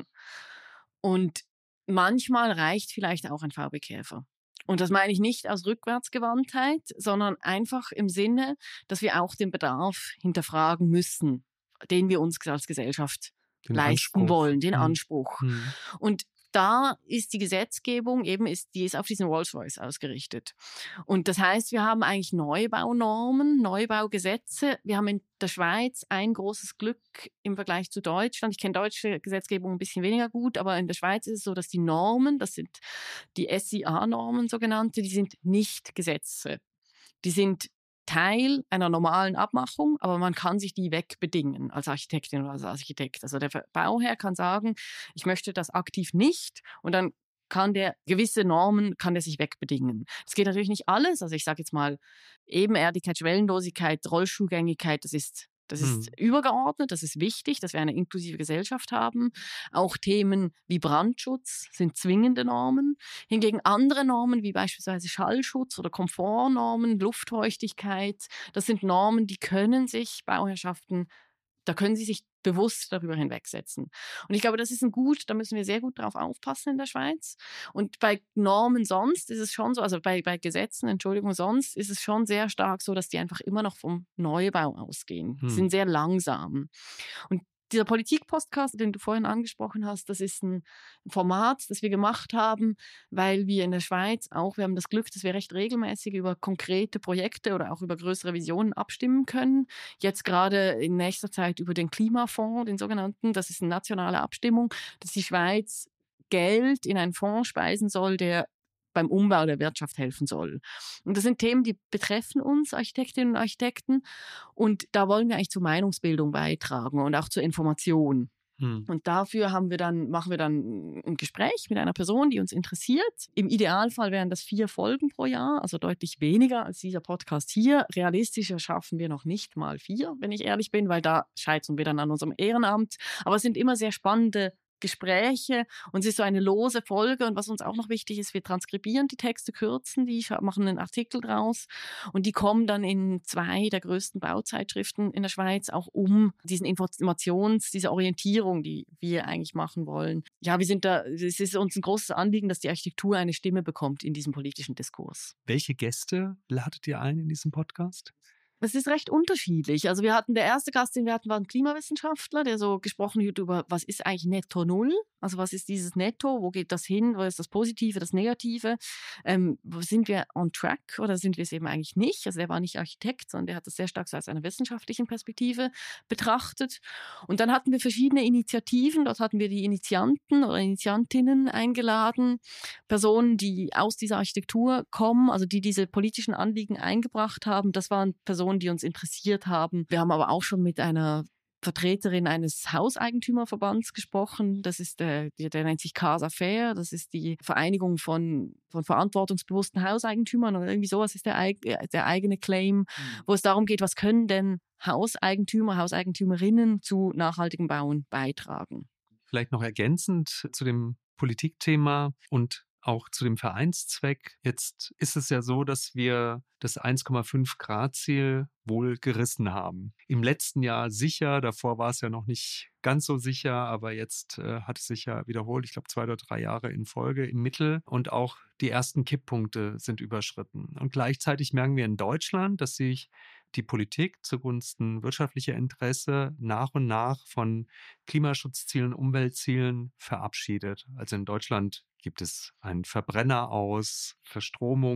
Und manchmal reicht vielleicht auch ein V W Käfer. Und das meine ich nicht aus Rückwärtsgewandtheit, sondern einfach im Sinne, dass wir auch den Bedarf hinterfragen müssen, den wir uns als Gesellschaft Den leisten Anspruch. wollen, den Hm. Anspruch. Hm. Und da ist die Gesetzgebung eben, ist, die ist auf diesen Rolls-Royce ausgerichtet. Und das heißt, wir haben eigentlich Neubaunormen, Neubaugesetze. Wir haben in der Schweiz ein großes Glück im Vergleich zu Deutschland. Ich kenne deutsche Gesetzgebung ein bisschen weniger gut, aber in der Schweiz ist es so, dass die Normen, das sind die S I A-Normen sogenannte, die sind nicht Gesetze. Die sind Teil einer normalen Abmachung, aber man kann sich die wegbedingen als Architektin oder als Architekt. Also der Bauherr kann sagen, ich möchte das aktiv nicht, und dann kann der gewisse Normen, kann der sich wegbedingen. Es geht natürlich nicht alles, also ich sage jetzt mal Ebenerdigkeit, Schwellenlosigkeit, Rollstuhlgängigkeit, das ist Das ist mhm. übergeordnet, das ist wichtig, dass wir eine inklusive Gesellschaft haben. Auch Themen wie Brandschutz sind zwingende Normen. Hingegen andere Normen wie beispielsweise Schallschutz oder Komfortnormen, Luftfeuchtigkeit, das sind Normen, die können sich Bauherrschaften, da können sie sich bewusst darüber hinwegsetzen. Und ich glaube, das ist ein Gut, da müssen wir sehr gut drauf aufpassen in der Schweiz. Und bei Normen sonst ist es schon so, also bei, bei Gesetzen, Entschuldigung, sonst ist es schon sehr stark so, dass die einfach immer noch vom Neubau ausgehen. Hm. Sind sehr langsam. Und dieser Politik-Podcast, den du vorhin angesprochen hast, das ist ein Format, das wir gemacht haben, weil wir in der Schweiz auch, wir haben das Glück, dass wir recht regelmäßig über konkrete Projekte oder auch über größere Visionen abstimmen können. Jetzt gerade in nächster Zeit über den Klimafonds, den sogenannten, das ist eine nationale Abstimmung, dass die Schweiz Geld in einen Fonds speisen soll, der beim Umbau der Wirtschaft helfen soll. Und das sind Themen, die betreffen uns, Architektinnen und Architekten. Und da wollen wir eigentlich zur Meinungsbildung beitragen und auch zur Information. Hm. Und dafür haben wir dann, machen wir dann ein Gespräch mit einer Person, die uns interessiert. Im Idealfall wären das vier Folgen pro Jahr, also deutlich weniger als dieser Podcast hier. Realistischer schaffen wir noch nicht mal vier, wenn ich ehrlich bin, weil da scheitern wir dann an unserem Ehrenamt. Aber es sind immer sehr spannende Gespräche und es ist so eine lose Folge. Und was uns auch noch wichtig ist, wir transkribieren die Texte, kürzen die, machen einen Artikel draus und die kommen dann in zwei der größten Bauzeitschriften in der Schweiz, auch um diesen Informations-, diese Orientierung, die wir eigentlich machen wollen. Ja, wir sind da, es ist uns ein großes Anliegen, dass die Architektur eine Stimme bekommt in diesem politischen Diskurs. Welche Gäste ladet ihr ein in diesem Podcast? Es ist recht unterschiedlich. Also wir hatten, der erste Gast, den wir hatten, war ein Klimawissenschaftler, der so gesprochen hat über, was ist eigentlich Netto Null? Also was ist dieses Netto? Wo geht das hin? Wo ist das Positive, das Negative? Ähm, sind wir on track oder sind wir es eben eigentlich nicht? Also der war nicht Architekt, sondern der hat das sehr stark so aus einer wissenschaftlichen Perspektive betrachtet. Und dann hatten wir verschiedene Initiativen. Dort hatten wir die Initianten oder Initiantinnen eingeladen. Personen, die aus dieser Architektur kommen, also die diese politischen Anliegen eingebracht haben. Das waren Personen, die uns interessiert haben. Wir haben aber auch schon mit einer Vertreterin eines Hauseigentümerverbands gesprochen. Das ist der, der, der nennt sich Casa Fair. Das ist die Vereinigung von, von verantwortungsbewussten Hauseigentümern oder irgendwie sowas ist der, der eigene Claim, mhm. wo es darum geht, was können denn Hauseigentümer, Hauseigentümerinnen zu nachhaltigem Bauen beitragen. Vielleicht noch ergänzend zu dem Politikthema und auch zu dem Vereinszweck. Jetzt ist es ja so, dass wir das eins Komma fünf Grad Ziel wohl gerissen haben. Im letzten Jahr sicher, davor war es ja noch nicht ganz so sicher, aber jetzt äh, hat es sich ja wiederholt, ich glaube zwei oder drei Jahre in Folge im Mittel und auch die ersten Kipppunkte sind überschritten. Und gleichzeitig merken wir in Deutschland, dass sich die Politik zugunsten wirtschaftlicher Interesse nach und nach von Klimaschutzzielen, Umweltzielen verabschiedet. Also in Deutschland gibt es einen Verbrenner aus, Verstromung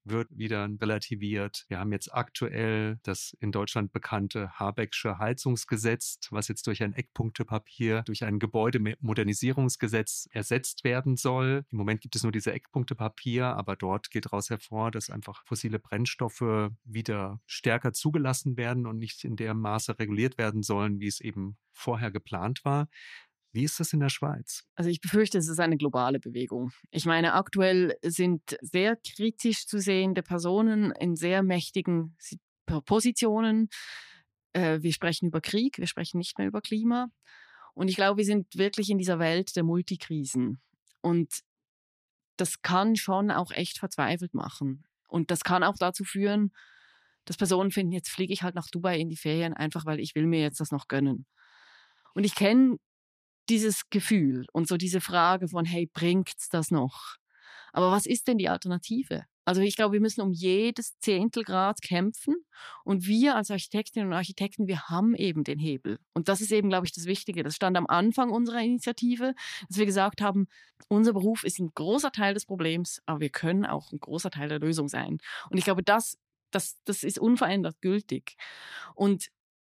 wird wieder relativiert. Wir haben jetzt aktuell das in Deutschland bekannte Habecksche Heizungsgesetz, was jetzt durch ein Eckpunktepapier, durch ein Gebäudemodernisierungsgesetz ersetzt werden soll. Im Moment gibt es nur diese Eckpunktepapier, aber dort geht daraus hervor, dass einfach fossile Brennstoffe wieder stärker zugelassen werden und nicht in dem Maße reguliert werden sollen, wie es eben vorher geplant war. Wie ist das in der Schweiz? Also ich befürchte, es ist eine globale Bewegung. Ich meine, aktuell sind sehr kritisch zu sehende Personen in sehr mächtigen Positionen. Äh, wir sprechen über Krieg, wir sprechen nicht mehr über Klima. Und ich glaube, wir sind wirklich in dieser Welt der Multikrisen. Und das kann schon auch echt verzweifelt machen. Und das kann auch dazu führen, dass Personen finden, jetzt fliege ich halt nach Dubai in die Ferien, einfach weil ich will mir jetzt das noch gönnen. Und ich kenne dieses Gefühl und so diese Frage von, hey, bringt's das noch? Aber was ist denn die Alternative? Also ich glaube, wir müssen um jedes Zehntelgrad kämpfen und wir als Architektinnen und Architekten, wir haben eben den Hebel. Und das ist eben, glaube ich, das Wichtige. Das stand am Anfang unserer Initiative, dass wir gesagt haben, unser Beruf ist ein großer Teil des Problems, aber wir können auch ein großer Teil der Lösung sein. Und ich glaube, das, das, das ist unverändert gültig. Und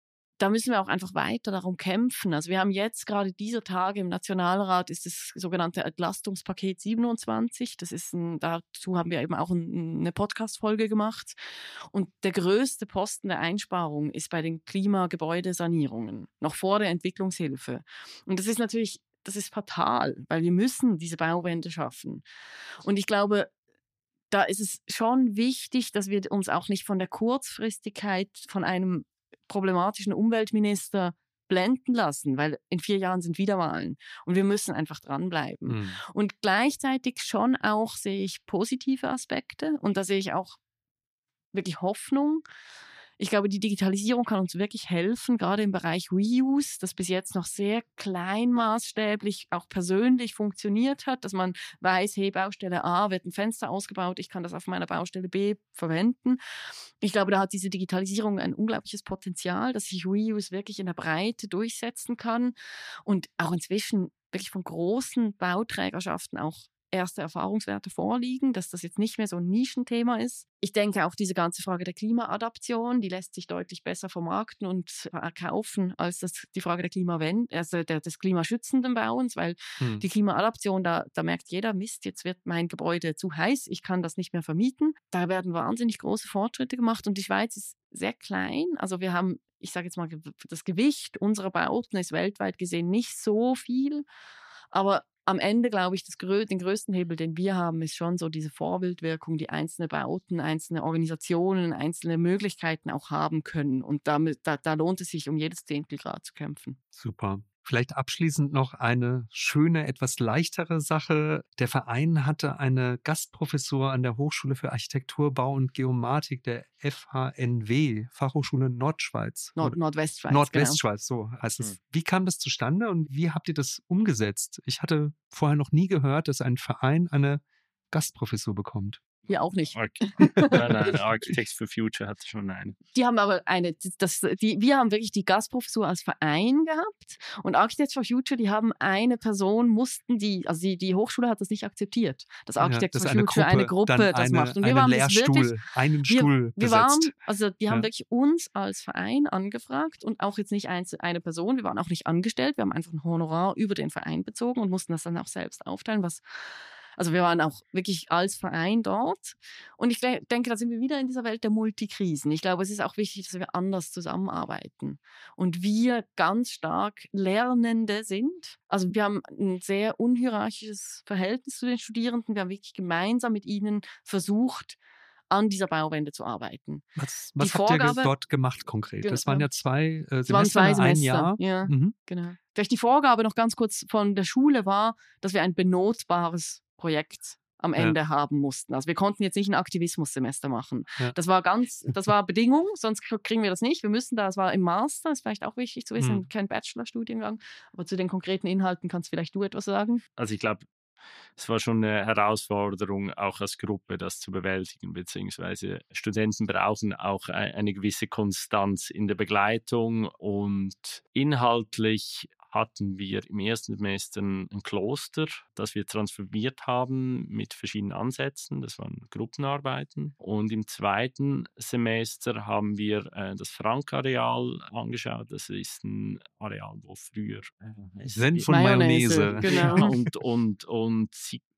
da müssen wir auch einfach weiter darum kämpfen. Also wir haben jetzt gerade dieser Tage im Nationalrat ist das sogenannte Entlastungspaket siebenundzwanzig. Das ist ein, dazu haben wir eben auch ein, eine Podcast-Folge gemacht. Und der größte Posten der Einsparung ist bei den Klimagebäudesanierungen, noch vor der Entwicklungshilfe. Und das ist natürlich, das ist fatal, weil wir müssen diese Bauwende schaffen. Und ich glaube, da ist es schon wichtig, dass wir uns auch nicht von der Kurzfristigkeit von einem problematischen Umweltminister blenden lassen, weil in vier Jahren sind wieder Wahlen und wir müssen einfach dranbleiben. Mhm. Und gleichzeitig schon auch sehe ich positive Aspekte und da sehe ich auch wirklich Hoffnung. Ich glaube, die Digitalisierung kann uns wirklich helfen, gerade im Bereich Reuse, das bis jetzt noch sehr kleinmaßstäblich auch persönlich funktioniert hat, dass man weiß, hey, Baustelle A wird ein Fenster ausgebaut, ich kann das auf meiner Baustelle B verwenden. Ich glaube, da hat diese Digitalisierung ein unglaubliches Potenzial, dass sich Reuse wirklich in der Breite durchsetzen kann und auch inzwischen wirklich von großen Bauträgerschaften auch erste Erfahrungswerte vorliegen, dass das jetzt nicht mehr so ein Nischenthema ist. Ich denke auch diese ganze Frage der Klimaadaption, die lässt sich deutlich besser vermarkten und verkaufen als das, die Frage der Klimawende, also der, des klimaschützenden Bauens, weil hm. die Klimaadaption, da, da merkt jeder, Mist, jetzt wird mein Gebäude zu heiß, ich kann das nicht mehr vermieten. Da werden wahnsinnig große Fortschritte gemacht und die Schweiz ist sehr klein. Also wir haben, ich sage jetzt mal, das Gewicht unserer Bauten ist weltweit gesehen nicht so viel, aber am Ende, glaube ich, das, den größten Hebel, den wir haben, ist schon so diese Vorbildwirkung, die einzelne Bauten, einzelne Organisationen, einzelne Möglichkeiten auch haben können. Und damit, da, da lohnt es sich, um jedes Zehntelgrad zu kämpfen. Super. Vielleicht abschließend noch eine schöne, etwas leichtere Sache. Der Verein hatte eine Gastprofessur an der Hochschule für Architektur, Bau und Geomatik der F H N W, Fachhochschule Nordschweiz. Nord- Nordwestschweiz. Nordwestschweiz, genau. So heißt es. Mhm. Wie kam das zustande und wie habt ihr das umgesetzt? Ich hatte vorher noch nie gehört, dass ein Verein eine Gastprofessur bekommt. Wir auch nicht. Okay. Nein, nein, Architects for Future hatte schon eine. Die haben aber eine, das, die, wir haben wirklich die Gastprofessur als Verein gehabt und Architects for Future, die haben eine Person, mussten die, also die, die Hochschule hat das nicht akzeptiert, dass Architects ja, for Future Gruppe, eine Gruppe das eine, macht. Und wir einen waren Lehrstuhl, wirklich, einen wir, Stuhl wir besetzt. waren, also die haben ja. wirklich uns als Verein angefragt und auch jetzt nicht eine Person, wir waren auch nicht angestellt, wir haben einfach ein Honorar über den Verein bezogen und mussten das dann auch selbst aufteilen, was Also wir waren auch wirklich als Verein dort. Und ich denke, da sind wir wieder in dieser Welt der Multikrisen. Ich glaube, es ist auch wichtig, dass wir anders zusammenarbeiten. Und wir ganz stark Lernende sind. Also wir haben ein sehr unhierarchisches Verhältnis zu den Studierenden. Wir haben wirklich gemeinsam mit ihnen versucht, an dieser Bauwende zu arbeiten. Was, was habt Vorgabe, ihr dort gemacht konkret? Das waren ja zwei äh, Semester, waren zwei Semester, ein Jahr. Ja, mhm. genau. Vielleicht die Vorgabe noch ganz kurz von der Schule war, dass wir ein benotbares Projekt am Ende ja. haben mussten. Also wir konnten jetzt nicht ein Aktivismussemester machen. Ja. Das war ganz, das war Bedingung, sonst kriegen wir das nicht. Wir müssen da, das war im Master, ist vielleicht auch wichtig zu wissen, mhm. kein Bachelorstudiengang, aber zu den konkreten Inhalten kannst vielleicht du etwas sagen. Also ich glaube, es war schon eine Herausforderung, auch als Gruppe das zu bewältigen, beziehungsweise Studenten brauchen auch eine gewisse Konstanz in der Begleitung und inhaltlich hatten wir im ersten Semester ein Kloster, das wir transformiert haben mit verschiedenen Ansätzen. Das waren Gruppenarbeiten. Und im zweiten Semester haben wir äh, das Frank-Areal angeschaut. Das ist ein Areal, wo früher äh, Senf und Mayonnaise, Mayonnaise genau. ja, und, und, und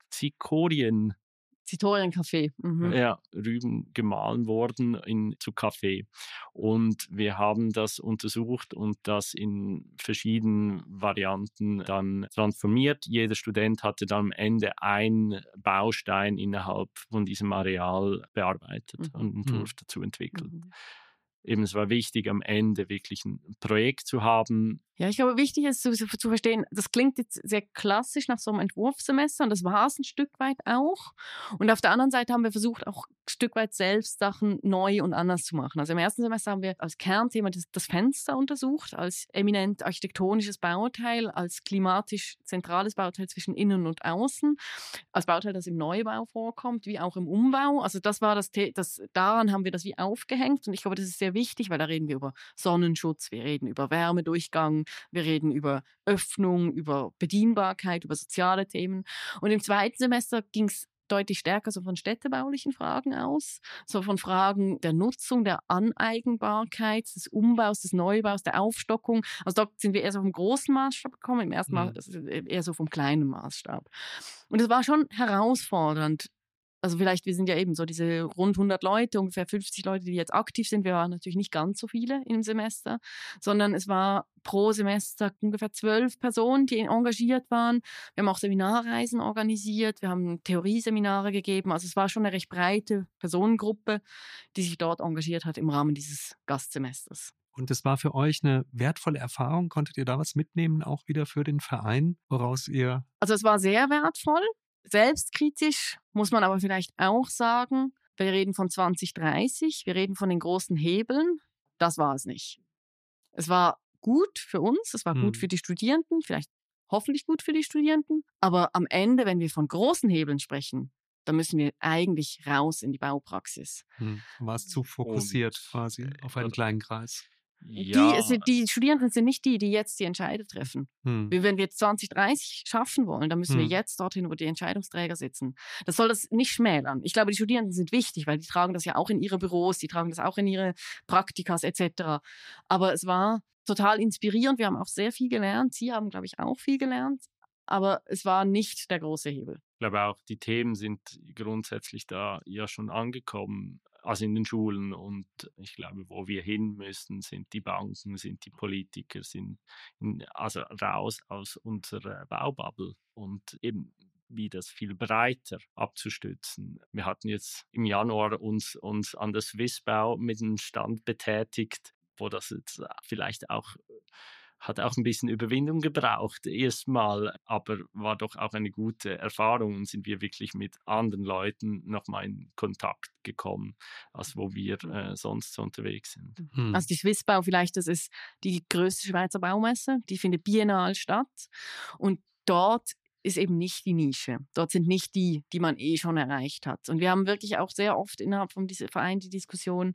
Zikorien, Zitorien-Kaffee. Mhm. ja, Rüben gemahlen worden in, zu Kaffee. Und wir haben das untersucht und das in verschiedenen Varianten dann transformiert. Jeder Student hatte dann am Ende einen Baustein innerhalb von diesem Areal bearbeitet Mhm. und einen Entwurf Mhm. dazu entwickelt. Mhm. Eben, es war wichtig, am Ende wirklich ein Projekt zu haben. Ja, ich glaube, wichtig ist zu, zu verstehen, das klingt jetzt sehr klassisch nach so einem Entwurfssemester und das war es ein Stück weit auch. Und auf der anderen Seite haben wir versucht, auch ein Stück weit selbst Sachen neu und anders zu machen. Also im ersten Semester haben wir als Kernthema das, das Fenster untersucht, als eminent architektonisches Bauteil, als klimatisch zentrales Bauteil zwischen Innen und Außen, als Bauteil, das im Neubau vorkommt, wie auch im Umbau. Also das war das, das daran haben wir das wie aufgehängt und ich glaube, das ist sehr wichtig, weil da reden wir über Sonnenschutz, wir reden über Wärmedurchgang, wir reden über Öffnung, über Bedienbarkeit, über soziale Themen. Und im zweiten Semester ging es deutlich stärker so von städtebaulichen Fragen aus, so von Fragen der Nutzung, der Aneigenbarkeit, des Umbaus, des Neubaus, der Aufstockung. Also dort sind wir eher so vom großen Maßstab gekommen, im ersten Mal mhm. eher so vom kleinen Maßstab. Und es war schon herausfordernd. Also vielleicht, wir sind ja eben so diese rund hundert Leute, ungefähr fünfzig Leute, die jetzt aktiv sind. Wir waren natürlich nicht ganz so viele im Semester, sondern es war pro Semester ungefähr zwölf Personen, die engagiert waren. Wir haben auch Seminarreisen organisiert, wir haben Theorieseminare gegeben. Also es war schon eine recht breite Personengruppe, die sich dort engagiert hat im Rahmen dieses Gastsemesters. Und es war für euch eine wertvolle Erfahrung. Konntet ihr da was mitnehmen, auch wieder für den Verein, woraus ihr... Also es war sehr wertvoll. Selbstkritisch muss man aber vielleicht auch sagen, wir reden von zwanzig dreißig, wir reden von den großen Hebeln. Das war es nicht. Es war gut für uns, es war hm. gut für die Studierenden, vielleicht hoffentlich gut für die Studierenden. Aber am Ende, wenn wir von großen Hebeln sprechen, dann müssen wir eigentlich raus in die Baupraxis. Hm. War es zu fokussiert Und, quasi auf einen kleinen Kreis? Ja. Die, sind, die Studierenden sind nicht die, die jetzt die Entscheide treffen. Hm. Wenn wir jetzt zwanzig dreißig schaffen wollen, dann müssen hm. wir jetzt dorthin, wo die Entscheidungsträger sitzen. Das soll das nicht schmälern. Ich glaube, die Studierenden sind wichtig, weil die tragen das ja auch in ihre Büros, die tragen das auch in ihre Praktikas et cetera. Aber es war total inspirierend. Wir haben auch sehr viel gelernt. Sie haben, glaube ich, auch viel gelernt. Aber es war nicht der große Hebel. Ich glaube auch, die Themen sind grundsätzlich da ja schon angekommen, also in den Schulen. Und ich glaube, wo wir hin müssen, sind die Banken, sind die Politiker, sind in, also raus aus unserer Baububble und eben wie das viel breiter abzustützen. Wir hatten jetzt im Januar uns, uns an der Swissbau mit einem Stand betätigt, wo das jetzt vielleicht auch hat auch ein bisschen Überwindung gebraucht erstmal, aber war doch auch eine gute Erfahrung und sind wir wirklich mit anderen Leuten nochmal in Kontakt gekommen, als wo wir äh, sonst so unterwegs sind. Hm. Also die Swissbau vielleicht, das ist die größte Schweizer Baumesse, die findet biennal statt und dort ist eben nicht die Nische. Dort sind nicht die, die man eh schon erreicht hat. Und wir haben wirklich auch sehr oft innerhalb von diesem Verein die Diskussion,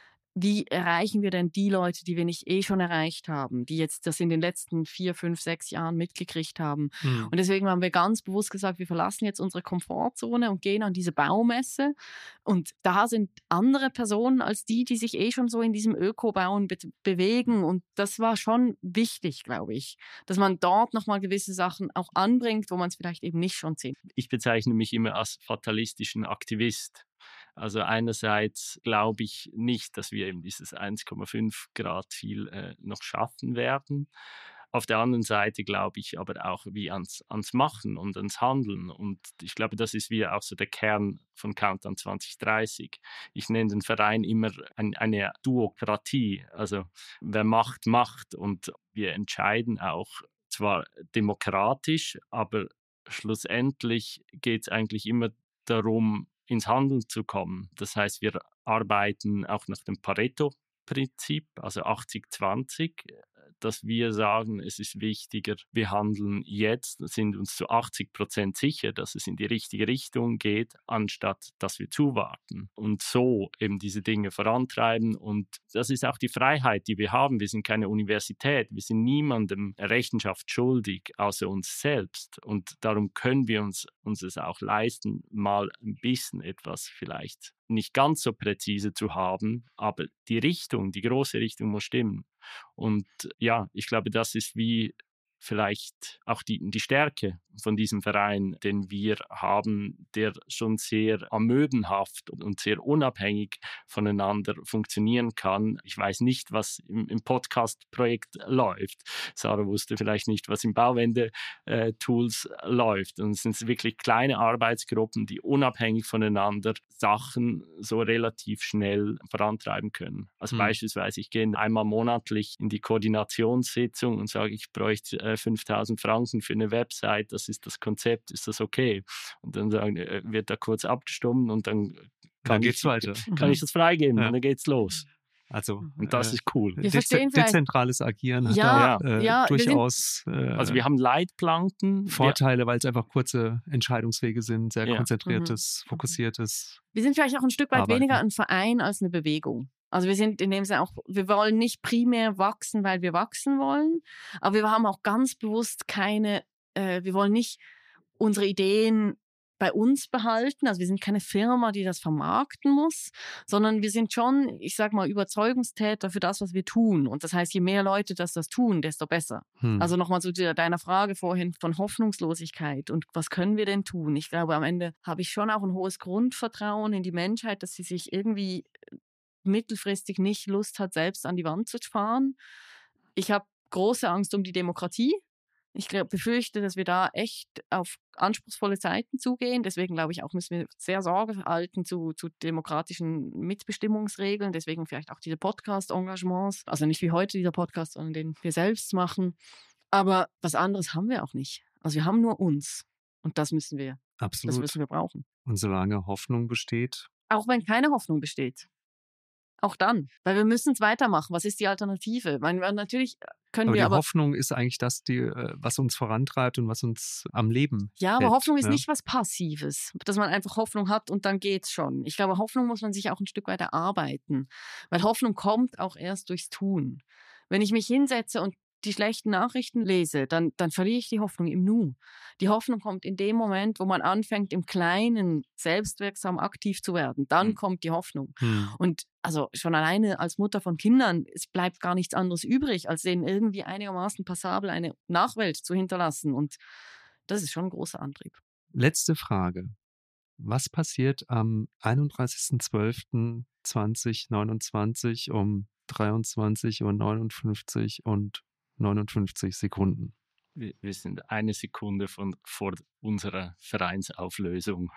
wie erreichen wir denn die Leute, die wir nicht eh schon erreicht haben, die jetzt das in den letzten vier, fünf, sechs Jahren mitgekriegt haben. Mhm. Und deswegen haben wir ganz bewusst gesagt, wir verlassen jetzt unsere Komfortzone und gehen an diese Baumesse. Und da sind andere Personen als die, die sich eh schon so in diesem Öko-Bauen be- bewegen. Und das war schon wichtig, glaube ich, dass man dort nochmal gewisse Sachen auch anbringt, wo man es vielleicht eben nicht schon sieht. Ich bezeichne mich immer als fatalistischen Aktivist. Also einerseits glaube ich nicht, dass wir eben dieses eins Komma fünf Grad Ziel äh, noch schaffen werden. Auf der anderen Seite glaube ich aber auch wie ans, ans Machen und ans Handeln. Und ich glaube, das ist wieder auch so der Kern von Countdown zwanzig dreißig. Ich nenne den Verein immer ein, eine Duokratie. Also wer macht, macht. Und wir entscheiden auch zwar demokratisch, aber schlussendlich geht es eigentlich immer darum, ins Handeln zu kommen. Das heißt, wir arbeiten auch nach dem Pareto-Prinzip, also achtzig zwanzig. dass wir sagen, es ist wichtiger, wir handeln jetzt, sind uns zu achtzig Prozent sicher, dass es in die richtige Richtung geht, anstatt dass wir zuwarten und so eben diese Dinge vorantreiben. Und das ist auch die Freiheit, die wir haben. Wir sind keine Universität, wir sind niemandem Rechenschaft schuldig, außer uns selbst. Und darum können wir uns, uns es auch leisten, mal ein bisschen etwas vielleicht nicht ganz so präzise zu haben, aber die Richtung, die große Richtung muss stimmen. Und ja, ich glaube, das ist wie vielleicht auch die, die Stärke von diesem Verein, den wir haben, der schon sehr amöbenhaft und sehr unabhängig voneinander funktionieren kann. Ich weiß nicht, was im, im Podcast-Projekt läuft. Sarah wusste vielleicht nicht, was im Bauwende-Tools äh, läuft. Und es sind wirklich kleine Arbeitsgruppen, die unabhängig voneinander Sachen so relativ schnell vorantreiben können. Also mhm. beispielsweise, ich gehe einmal monatlich in die Koordinationssitzung und sage, ich bräuchte äh, fünftausend Franken für eine Website, das ist das Konzept, ist das okay? Und dann sagen, wird da kurz abgestimmt und dann, kann dann ich, geht's weiter. Kann ich das freigeben ja. und dann geht's los. Also, und das äh, ist cool. Wir De- dezentrales Agieren hat ja, da äh, ja, durchaus wir äh, also wir haben Leitplanken. Vorteile, weil es einfach kurze Entscheidungswege sind, sehr ja. konzentriertes, mhm. fokussiertes. Wir sind vielleicht auch ein Stück weit Arbeiten. weniger ein Verein als eine Bewegung. Also wir sind in dem Sinne auch, wir wollen nicht primär wachsen, weil wir wachsen wollen, aber wir haben auch ganz bewusst keine, äh, wir wollen nicht unsere Ideen bei uns behalten. Also wir sind keine Firma, die das vermarkten muss, sondern wir sind schon, ich sag mal, Überzeugungstäter für das, was wir tun. Und das heißt, je mehr Leute das das tun, desto besser. Hm. Also nochmal zu deiner Frage vorhin von Hoffnungslosigkeit und was können wir denn tun? Ich glaube, am Ende habe ich schon auch ein hohes Grundvertrauen in die Menschheit, dass sie sich irgendwie mittelfristig nicht Lust hat, selbst an die Wand zu fahren. Ich habe große Angst um die Demokratie. Ich glaub, befürchte, dass wir da echt auf anspruchsvolle Zeiten zugehen. Deswegen glaube ich auch, müssen wir sehr Sorge halten zu, zu demokratischen Mitbestimmungsregeln. Deswegen vielleicht auch diese Podcast-Engagements. Also nicht wie heute dieser Podcast, sondern den wir selbst machen. Aber was anderes haben wir auch nicht. Also wir haben nur uns. Und das müssen wir. Absolut. Das müssen wir brauchen. Und solange Hoffnung besteht. Auch wenn keine Hoffnung besteht. Auch dann, weil wir müssen es weitermachen. Was ist die Alternative? Weil natürlich können aber wir die aber... Hoffnung ist eigentlich das, die, was uns vorantreibt und was uns am Leben Ja, aber hält, Hoffnung ist ja? nicht was Passives, dass man einfach Hoffnung hat und dann geht's schon. Ich glaube, Hoffnung muss man sich auch ein Stück weit erarbeiten, weil Hoffnung kommt auch erst durchs Tun. Wenn ich mich hinsetze und die schlechten Nachrichten lese, dann, dann verliere ich die Hoffnung im Nu. Die Hoffnung kommt in dem Moment, wo man anfängt, im Kleinen selbstwirksam aktiv zu werden. Dann hm. kommt die Hoffnung. Hm. Und also schon alleine als Mutter von Kindern, es bleibt gar nichts anderes übrig, als denen irgendwie einigermaßen passabel eine Nachwelt zu hinterlassen. Und das ist schon ein großer Antrieb. Letzte Frage. Was passiert am einunddreißigsten zwölften zweitausendneunundzwanzig um dreiundzwanzig Uhr neunundfünfzig und neunundfünfzig Sekunden? Wir, wir sind eine Sekunde von, vor unserer Vereinsauflösung.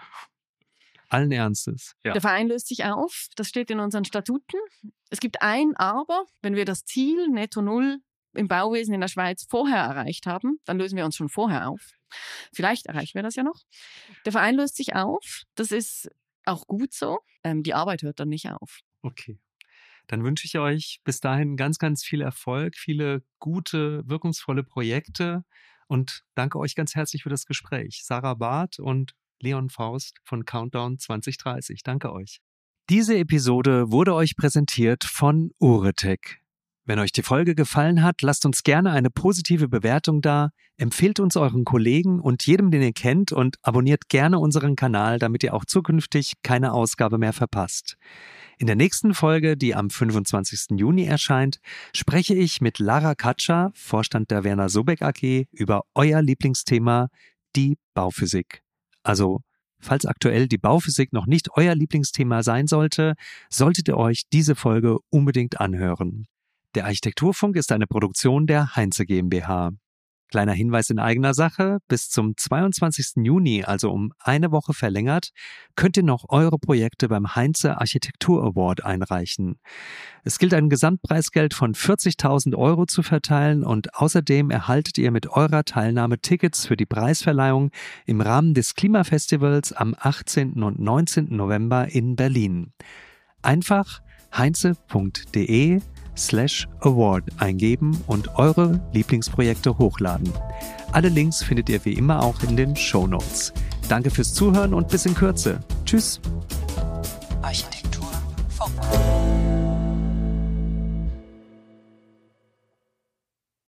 Allen Ernstes. Ja. Der Verein löst sich auf, das steht in unseren Statuten. Es gibt ein Aber, wenn wir das Ziel Netto Null im Bauwesen in der Schweiz vorher erreicht haben, dann lösen wir uns schon vorher auf. Vielleicht erreichen wir das ja noch. Der Verein löst sich auf, das ist auch gut so. Ähm, die Arbeit hört dann nicht auf. Okay. Dann wünsche ich euch bis dahin ganz, ganz viel Erfolg, viele gute, wirkungsvolle Projekte und danke euch ganz herzlich für das Gespräch. Sarah Barth und Leon Faust von Countdown zwanzig dreißig. Danke euch. Diese Episode wurde euch präsentiert von Uretech. Wenn euch die Folge gefallen hat, lasst uns gerne eine positive Bewertung da, empfehlt uns euren Kollegen und jedem, den ihr kennt und abonniert gerne unseren Kanal, damit ihr auch zukünftig keine Ausgabe mehr verpasst. In der nächsten Folge, die am fünfundzwanzigsten Juni erscheint, spreche ich mit Lara Katscher, Vorstand der Werner Sobeck A G, über euer Lieblingsthema, die Bauphysik. Also, falls aktuell die Bauphysik noch nicht euer Lieblingsthema sein sollte, solltet ihr euch diese Folge unbedingt anhören. Der Architekturfunk ist eine Produktion der Heinze GmbH. Kleiner Hinweis in eigener Sache, bis zum zweiundzwanzigsten Juni, also um eine Woche verlängert, könnt ihr noch eure Projekte beim Heinze Architektur Award einreichen. Es gilt ein Gesamtpreisgeld von vierzigtausend Euro zu verteilen und außerdem erhaltet ihr mit eurer Teilnahme Tickets für die Preisverleihung im Rahmen des Klimafestivals am achtzehnten und neunzehnten November in Berlin. Einfach heinze punkt de slash award eingeben und eure Lieblingsprojekte hochladen. Alle Links findet ihr wie immer auch in den Shownotes. Danke fürs Zuhören und bis in Kürze. Tschüss. Architektur Funk.